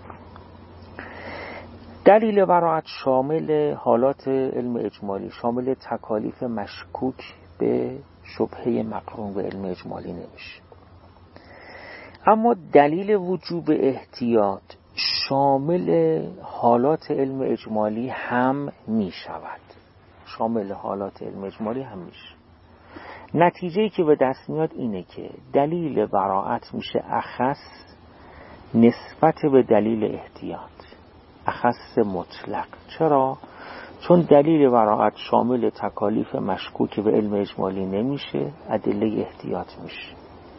دلیل براءت شامل حالات علم اجمالی، شامل تکالیف مشکوک به شبهه مقرون به علم اجمالی نمیشه. اما دلیل وجوب احتیاط شامل حالات علم اجمالی هم می شود. شامل حالات علم اجمالی هم میشه. نتیجه‌ای که به دست میاد اینه که دلیل براءت میشه اخص نسبت به دلیل احتیاط، اخص مطلق. چرا؟ چون دلیل براءت شامل تکالیف مشکوک به علم اجمالی نمیشه، ادله احتیاط میشه.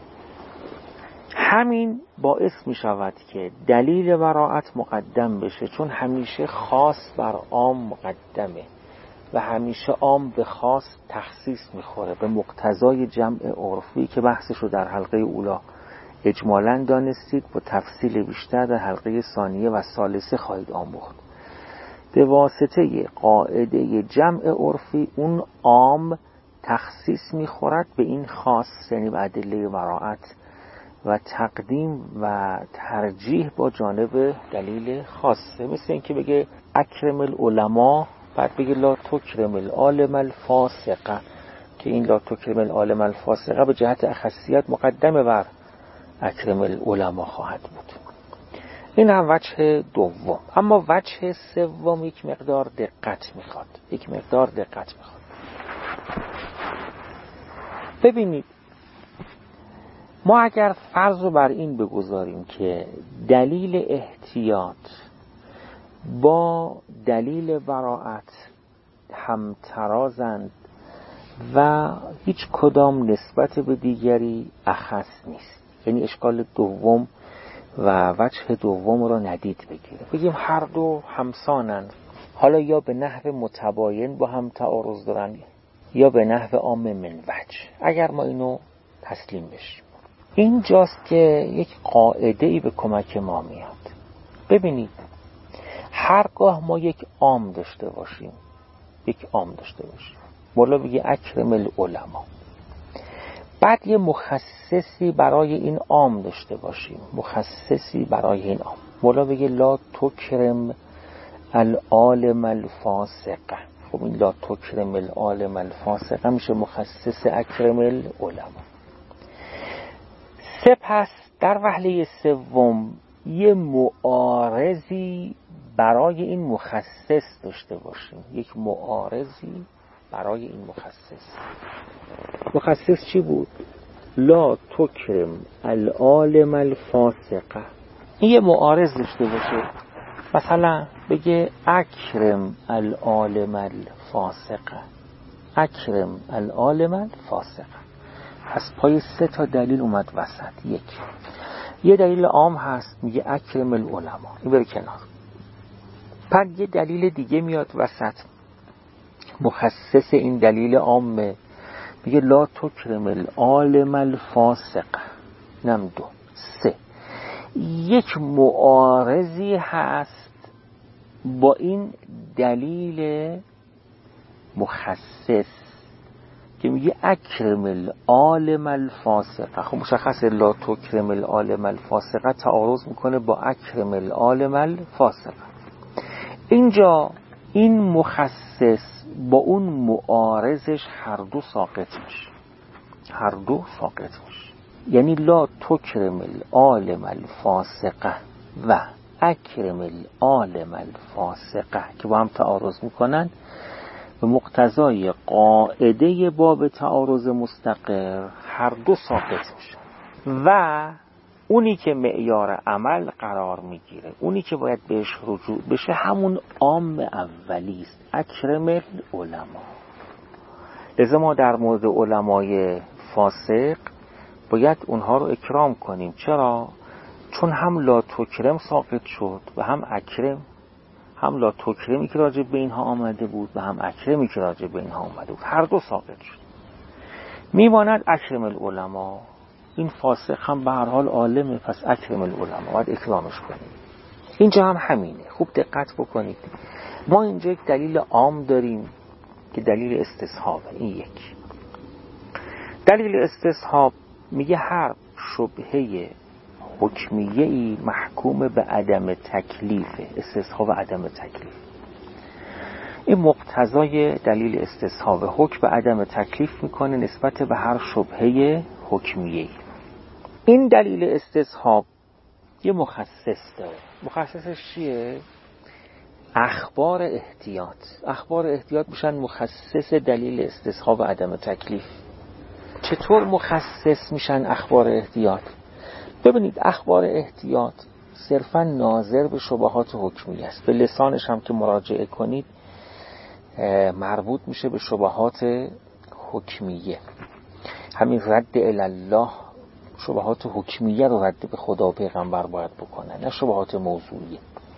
همین باعث می شود که دلیل براءت مقدم بشه، چون همیشه خاص بر عام مقدمه و همیشه عام به خاص تخصیص میخوره به مقتضای جمع عرفی که بحثش رو در حلقه اولا اجمالاً دانستید، با تفصیل بیشتر در حلقه ثانیه و ثالثه خواهید آموخت. به واسطه قاعده جمع عرفی اون عام تخصیص میخورد به این خاص، یعنی به ادله براءت، و تقدیم و ترجیح با جانب دلیل خاصه. مثل این که بگه اکرم العلماء بعد بگه لا تکرم العالم الفاسقه، که این لا تکرم العالم الفاسقه به جهت اخصیت مقدمه بر اکرم العلماء خواهد بود. این هم وجه دوم. اما وجه سوم یک مقدار دقت میخواد یک مقدار دقت میخواد ببینید، ما اگر فرض رو بر این بگذاریم که دلیل احتیاط با دلیل براءت همترازند و هیچ کدام نسبت به دیگری اخص نیست، یعنی اشکال دوم و وجه دوم رو ندید بگیره، بگیم هر دو همسانند، حالا یا به نحو متباین با هم تعارض دارن یا به نحو عام من وجه. اگر ما اینو تسلیم بشیم، اینجاست که یک قاعده‌ای به کمک ما میاد. ببینید، هرگاه ما یک عام داشته باشیم یک عام داشته باشیم مولا بگه اکرم العلماء، بعد یه مخصصی برای این عام داشته باشیم مخصصی برای این عام، مولا بگه لا تکرم العالم الفاسقه. خب این لا تکرم العالم الفاسقه میشه مخصص اکرم العلماء. سپس در وهله سوم یه معارضی برای این مخصص داشته باشیم، یک معارضی برای این مخصص. مخصص چی بود؟ لا تکرم العالم الفاسقه. این یه معارض داشته باشه، مثلا بگه اکرم العالم الفاسقه، اکرم العالم الفاسقه. پس پای سه تا دلیل اومد وسط. یک یه دلیل عام هست میگه اکرم العلماء، این بره کنار. بعد یه دلیل دیگه میاد وسط، مخصص این دلیل عام، میگه لا تکرم العالم الفاسقه. نم دو. سه یک معارضی هست با این دلیل مخصص که میگه اکرم العالم الفاسقه. خب مشخصه لا تکرم العالم الفاسقه تعارض میکنه با اکرم العالم الفاسقه. اینجا این مخصص با اون معارضش هر دو ساقط میشه، هر دو ساقط میشه. یعنی لا تکرم العالم الفاسقه و اکرم العالم الفاسقه که با هم تعارض میکنن، به مقتضای قاعده باب تعارض مستقر هر دو ساقط میشه. و اونی که معیار عمل قرار میگیره، اونی که باید بهش رجوع بشه همون عام اولی است، اکرم العلماء. لذا ما در مورد علمای فاسق باید اونها رو اکرام کنیم. چرا؟ چون هم لا تکرم ساقط شد و هم اکرم، هم لا تکرمی که راجع به اینها آمده بود و هم اکرمی که راجع به اینها آمده بود، هر دو ساقط شد. میماند اکرم العلماء. این فاسق هم به هر حال عالمه، پس اکرم العلماء، باید اکرامش کنیم. اینجا هم همینه. خوب دقت بکنید، ما اینجا یک دلیل عام داریم که دلیل استصحابه. این یک دلیل استصحاب میگه هر شبهه حکمیه‌ای محکوم به عدم تکلیفه. استصحاب عدم تکلیف، این مقتضای دلیل استصحاب حکم به عدم تکلیف میکنه نسبت به هر شبهه حکمیه‌ای. این دلیل استصحاب یه مخصص داره. مخصصش چیه؟ اخبار احتیاط. اخبار احتیاط میشن مخصص دلیل استصحاب عدم تکلیف. چطور مخصص میشن اخبار احتیاط؟ ببینید، اخبار احتیاط صرفا ناظر به شبهات حکمی است. به لسانش هم که مراجعه کنید مربوط میشه به شبهات حکمیه. همین رد الله، شبهات حکمیه رو رد به خدا و پیغمبر باید بکنن، نه شبهات موضوعیه.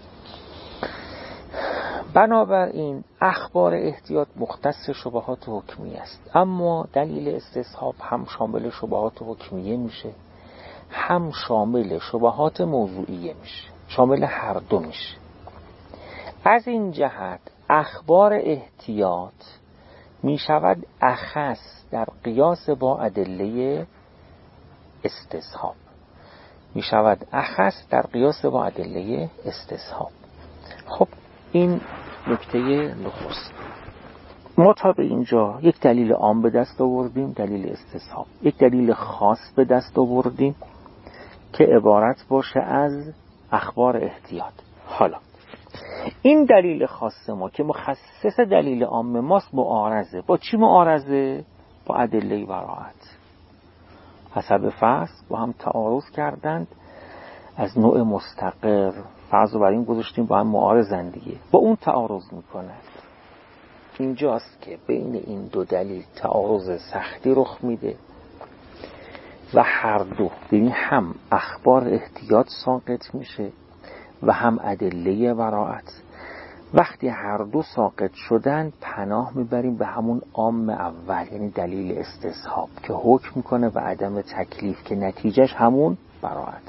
بنابراین اخبار احتیاط مختص شبهات حکمیه است. اما دلیل استصحاب هم شامل شبهات حکمیه میشه، هم شامل شبهات موضوعیه میشه، شامل هر دو میشه. از این جهت اخبار احتیاط میشود اخص در قیاس با ادله استصحاب، میشود اخص در قیاس با ادله استصحاب. خب این نکته نخست. ما تا به اینجا یک دلیل عام به دست آوردیم، دلیل استصحاب. یک دلیل خاص به دست آوردیم که عبارت باشه از اخبار احتیاط. حالا این دلیل خاص ما که مخصص دلیل عام ماست معارضه. با چی معارضه؟ با ادله براءت. حسب فرض با هم تعارض کردند از نوع مستقر، فرض رو بر این گذاشتیم با هم معارضن دیگه، با اون تعارض میکنند. اینجاست که بین این دو دلیل تعارض سختی رخ میده و هر دو، یعنی هم اخبار احتیاط ساقط میشه و هم ادله براءت. وقتی هر دو ساقط شدن پناه میبریم به همون عام اول، یعنی دلیل استصحاب که حکم میکنه به عدم تکلیف که نتیجهش همون براءته.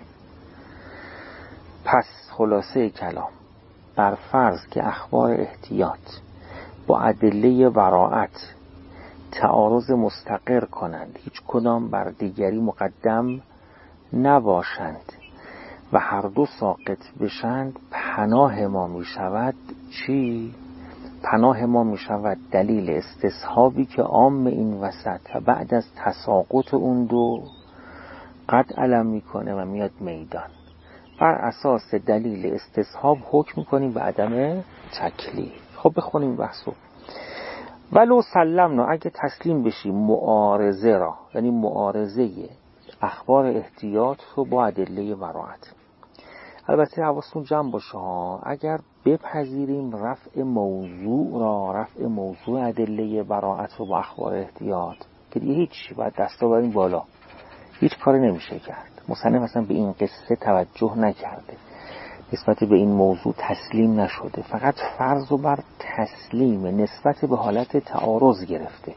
پس خلاصه کلام، بر فرض که اخبار احتیاط با ادله براءت تعارض مستقر کنند، هیچ کدام بر دیگری مقدم نباشند و هر دو ساقط بشند، پناه ما می شود چی؟ پناه ما می شود دلیل استصحابی که عام این وسط و بعد از تساقط اون دو قد علم می کنه و میاد میدان. بر اساس دلیل استصحاب حکم می کنیم به عدم تکلیف. خب بخونیم بحثو. ولو سلمنا، اگه تسلیم بشیم معارضه را، یعنی معارضه اخبار احتیاط رو با ادله براءت. البته حواستون جمع باشه ها، اگر بپذیریم رفع موضوع را، رفع موضوع ادله براءت رو با اخبار احتیاط، که دیگه هیچ، باید دستا بریم بالا، هیچ کاری نمیشه کرد. مصنف مثلا به این قصه توجه نکرده، نسبت به این موضوع تسلیم نشده، فقط فرض رو بر تسلیم نسبت به حالت تعارض گرفته.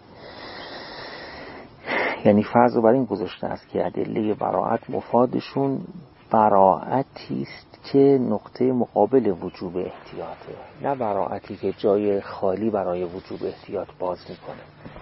یعنی فرض رو بر این گذاشته است که ادله براءت مفادشون براءتی است که نقطه مقابل وجوب احتیاطه، نه براءتی که جای خالی برای وجوب احتیاط باز میکنه.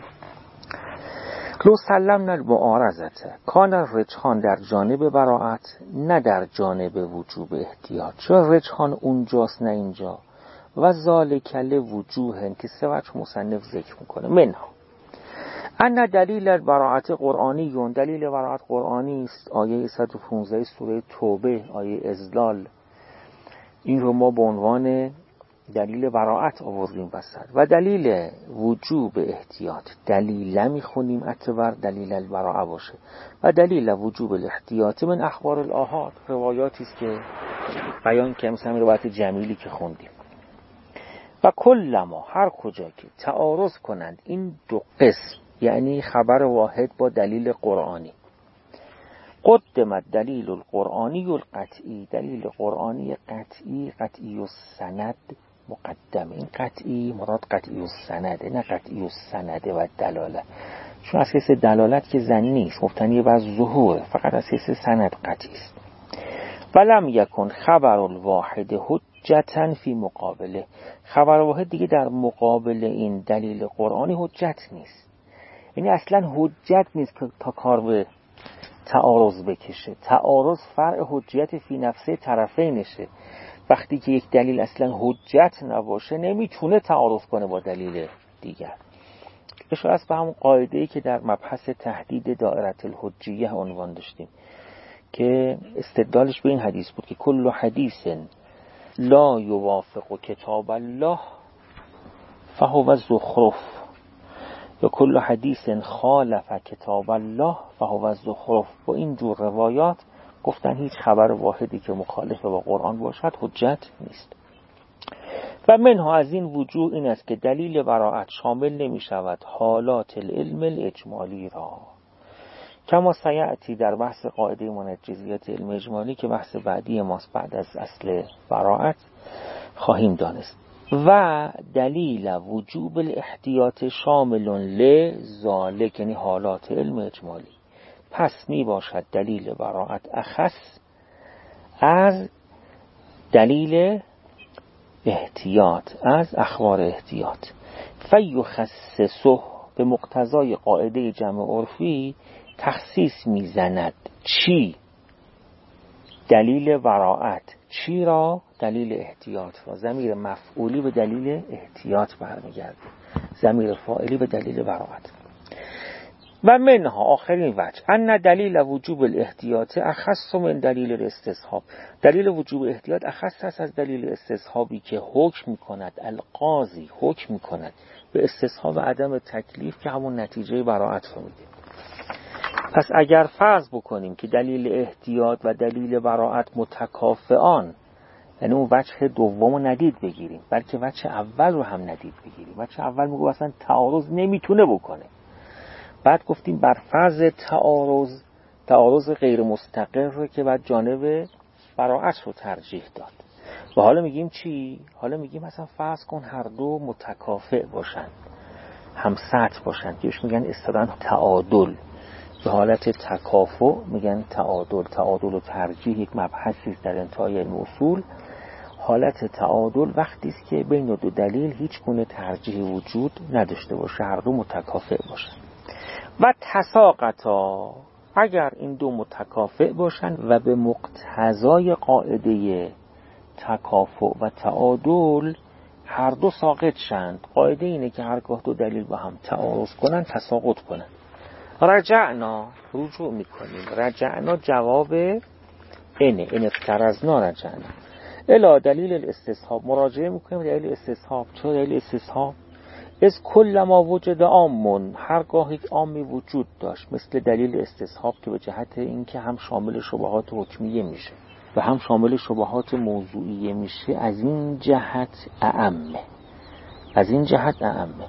لو سلمنا المعارضه کان رجحان در جانب براءت نه در جانب وجوب احتیاط. چرا رجحان اونجاست نه اینجا؟ و ذالک لوجوه که سه وجه مصنف ذکر میکنه. منها ان دلیل براءت قرآنی، دلیل براءت قرآنی است. آیه صد و پانزده سوره توبه، آیه ازلال، این رو ما به عنوان دلیل براعت آوردیم وسط و دلیل وجوب احتیاط دلیل میخونیم اعتبار دلیل البراعه باشه و دلیل وجوب الاحتیاط من اخبار الآحاد روایاتی است که بیان که مثلا روایت جمیلی که خوندیم. و کلما هر کجا که تعارض کنند این دو قسم یعنی خبر واحد با دلیل قرآنی، قدمت دلیل القرآنی القطعی، دلیل قرآنی قطعی قطعی و سند مقدم. این قطعی مراد قطعی و سنده نه قطعی و سنده و دلاله، چون اساس دلالت که زنی نیست مبتنی بر ظهور، فقط اساس سند قطعی است. ولم یکن خبر الواحد حجتا فی مقابله، خبر واحد دیگه در مقابل این دلیل قرآنی حجت نیست، یعنی اصلا حجت نیست که تا کار به تعارض بکشه. تعارض فرع حجیت فی نفسه طرفینشه. وقتی که یک دلیل اصلا حجت نباشه نمیتونه تعارض کنه با دلیل دیگر. اشاره است به همون قاعده‌ای که در مبحث تحدید دائره الحجیه عنوان داشتیم که استدلالش به این حدیث بود که کل حدیث لا یوافق کتاب الله فهو زخرف یا کل حدیث خالف کتاب الله فهو زخرف. با این جور روایات گفتن هیچ خبر واحدی که مخالف با قرآن باشد حجت نیست. و منها از این وجوه این است که دلیل براعت شامل نمی شود حالات العلم الاجمالی را، کما سیأتی در بحث قاعده منجزیت علم اجمالی که بحث بعدی ماست بعد از اصل براعت خواهیم دانست. و دلیل وجوب الاحتیاط شامل لذالک یعنی حالات علم اجمالی، پس می باشد دلیل براعت اخص از دلیل احتیاط از اخبار احتیاط. فیخصصه به مقتضای قاعده جمع عرفی تخصیص میزند چی؟ دلیل براعت. چی را؟ دلیل احتیاط را. ضمیر مفعولی به دلیل احتیاط برمیگرده، ضمیر فاعلی به دلیل براعت. و منها آخرین وجه ان دلیل وجوب الاحتیاط اخص من دلیل الاستصحاب، دلیل وجوب احتیاط اخص است از دلیل استصحابی که حکم می‌کند القاضی حکم می‌کند به استصحاب عدم تکلیف که همون نتیجه براعت رو میده. پس اگر فرض بکنیم که دلیل احتیاط و دلیل براعت متکافئان، یعنی اون وجه دوم رو ندید بگیریم بلکه وجه اول رو هم ندید بگیریم، وجه اول میگه اصلا تعارض نمیتونه بکنه، بعد گفتیم بر فرض تعارض تعارض غیر مستقر رو که بعد جانب براعت رو ترجیح داد. و حالا میگیم چی؟ حالا میگیم مثلا فرض کن هر دو متکافئ باشن، هم سطح باشن، که ایش میگن اصطلاحاً تعادل. به حالت تکافؤ میگن تعادل. تعادل و ترجیح یک مبحثی است در انتهای علم اصول. حالت تعادل وقتی است که بین دو دلیل هیچ گونه ترجیح وجود نداشته باشه، هر دو متکافئ باشن. و تساقطا، اگر این دو متکافئ باشن و به مقتضای قاعده تکافؤ و تعادل هر دو ساقط شند، قاعده اینه که هرگاه دو دلیل با هم تعارض کنن تساقط کنن. رجعنا رجوع میکنیم، رجعنا جواب اینه، این افترزنا رجعنا الا دلیل الاستصحاب، مراجعه میکنیم دلیل استصحاب. چرا دلیل استصحاب؟ از کل ما وجد عامون، هرگاه یک عامی وجود داشت مثل دلیل استصحاب که به جهت اینکه هم شامل شبهات حکمیه میشه و هم شامل شبهات موضوعیه میشه، از این جهت اعمه، از این جهت اعمه،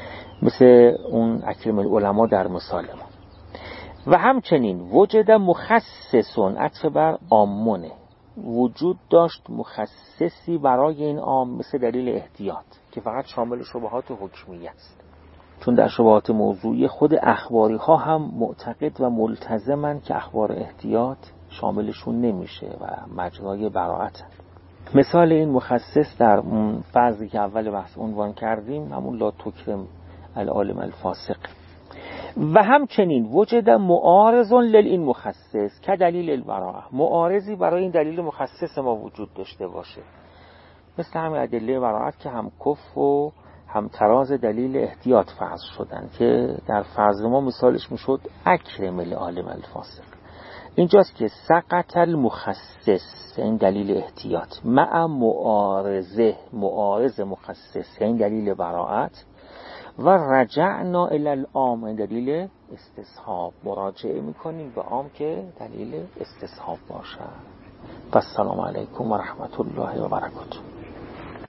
مثل اون اکرم العلماء در مثال ما. و همچنین وجد مخصصون، عطف بر عامونه، وجود داشت مخصصی برای این عام مثل دلیل احتیاط که فقط شامل شبهات حکمیه است، چون در شبهات موضوعی خود اخباری ها هم معتقد و ملتزمن که اخبار احتیاط شاملشون نمیشه و مجرای براعت. مثال این مخصص در اون فضلی که اول بحث عنوان کردیم همون لا تکرم العالم الفاسق. و همچنین وجد معارض للین مخصص که دلیل البراءه، معارضی برای این دلیل مخصص ما وجود داشته باشه، مثل همین ادله براءت که هم کف و هم تراز دلیل احتیاط فرض شدن که در فرض ما مثالش میشد اکرم العالم الفاسق. اینجاست که سقط المخصص، این دلیل احتیاط، مع معارضه، معارض مخصص، این دلیل براءت، و رجعنا الی العام، این دلیل استصحاب، مراجعه میکنیم به عام که دلیل استصحاب باشه. و السلام علیکم و رحمت الله و برکاته.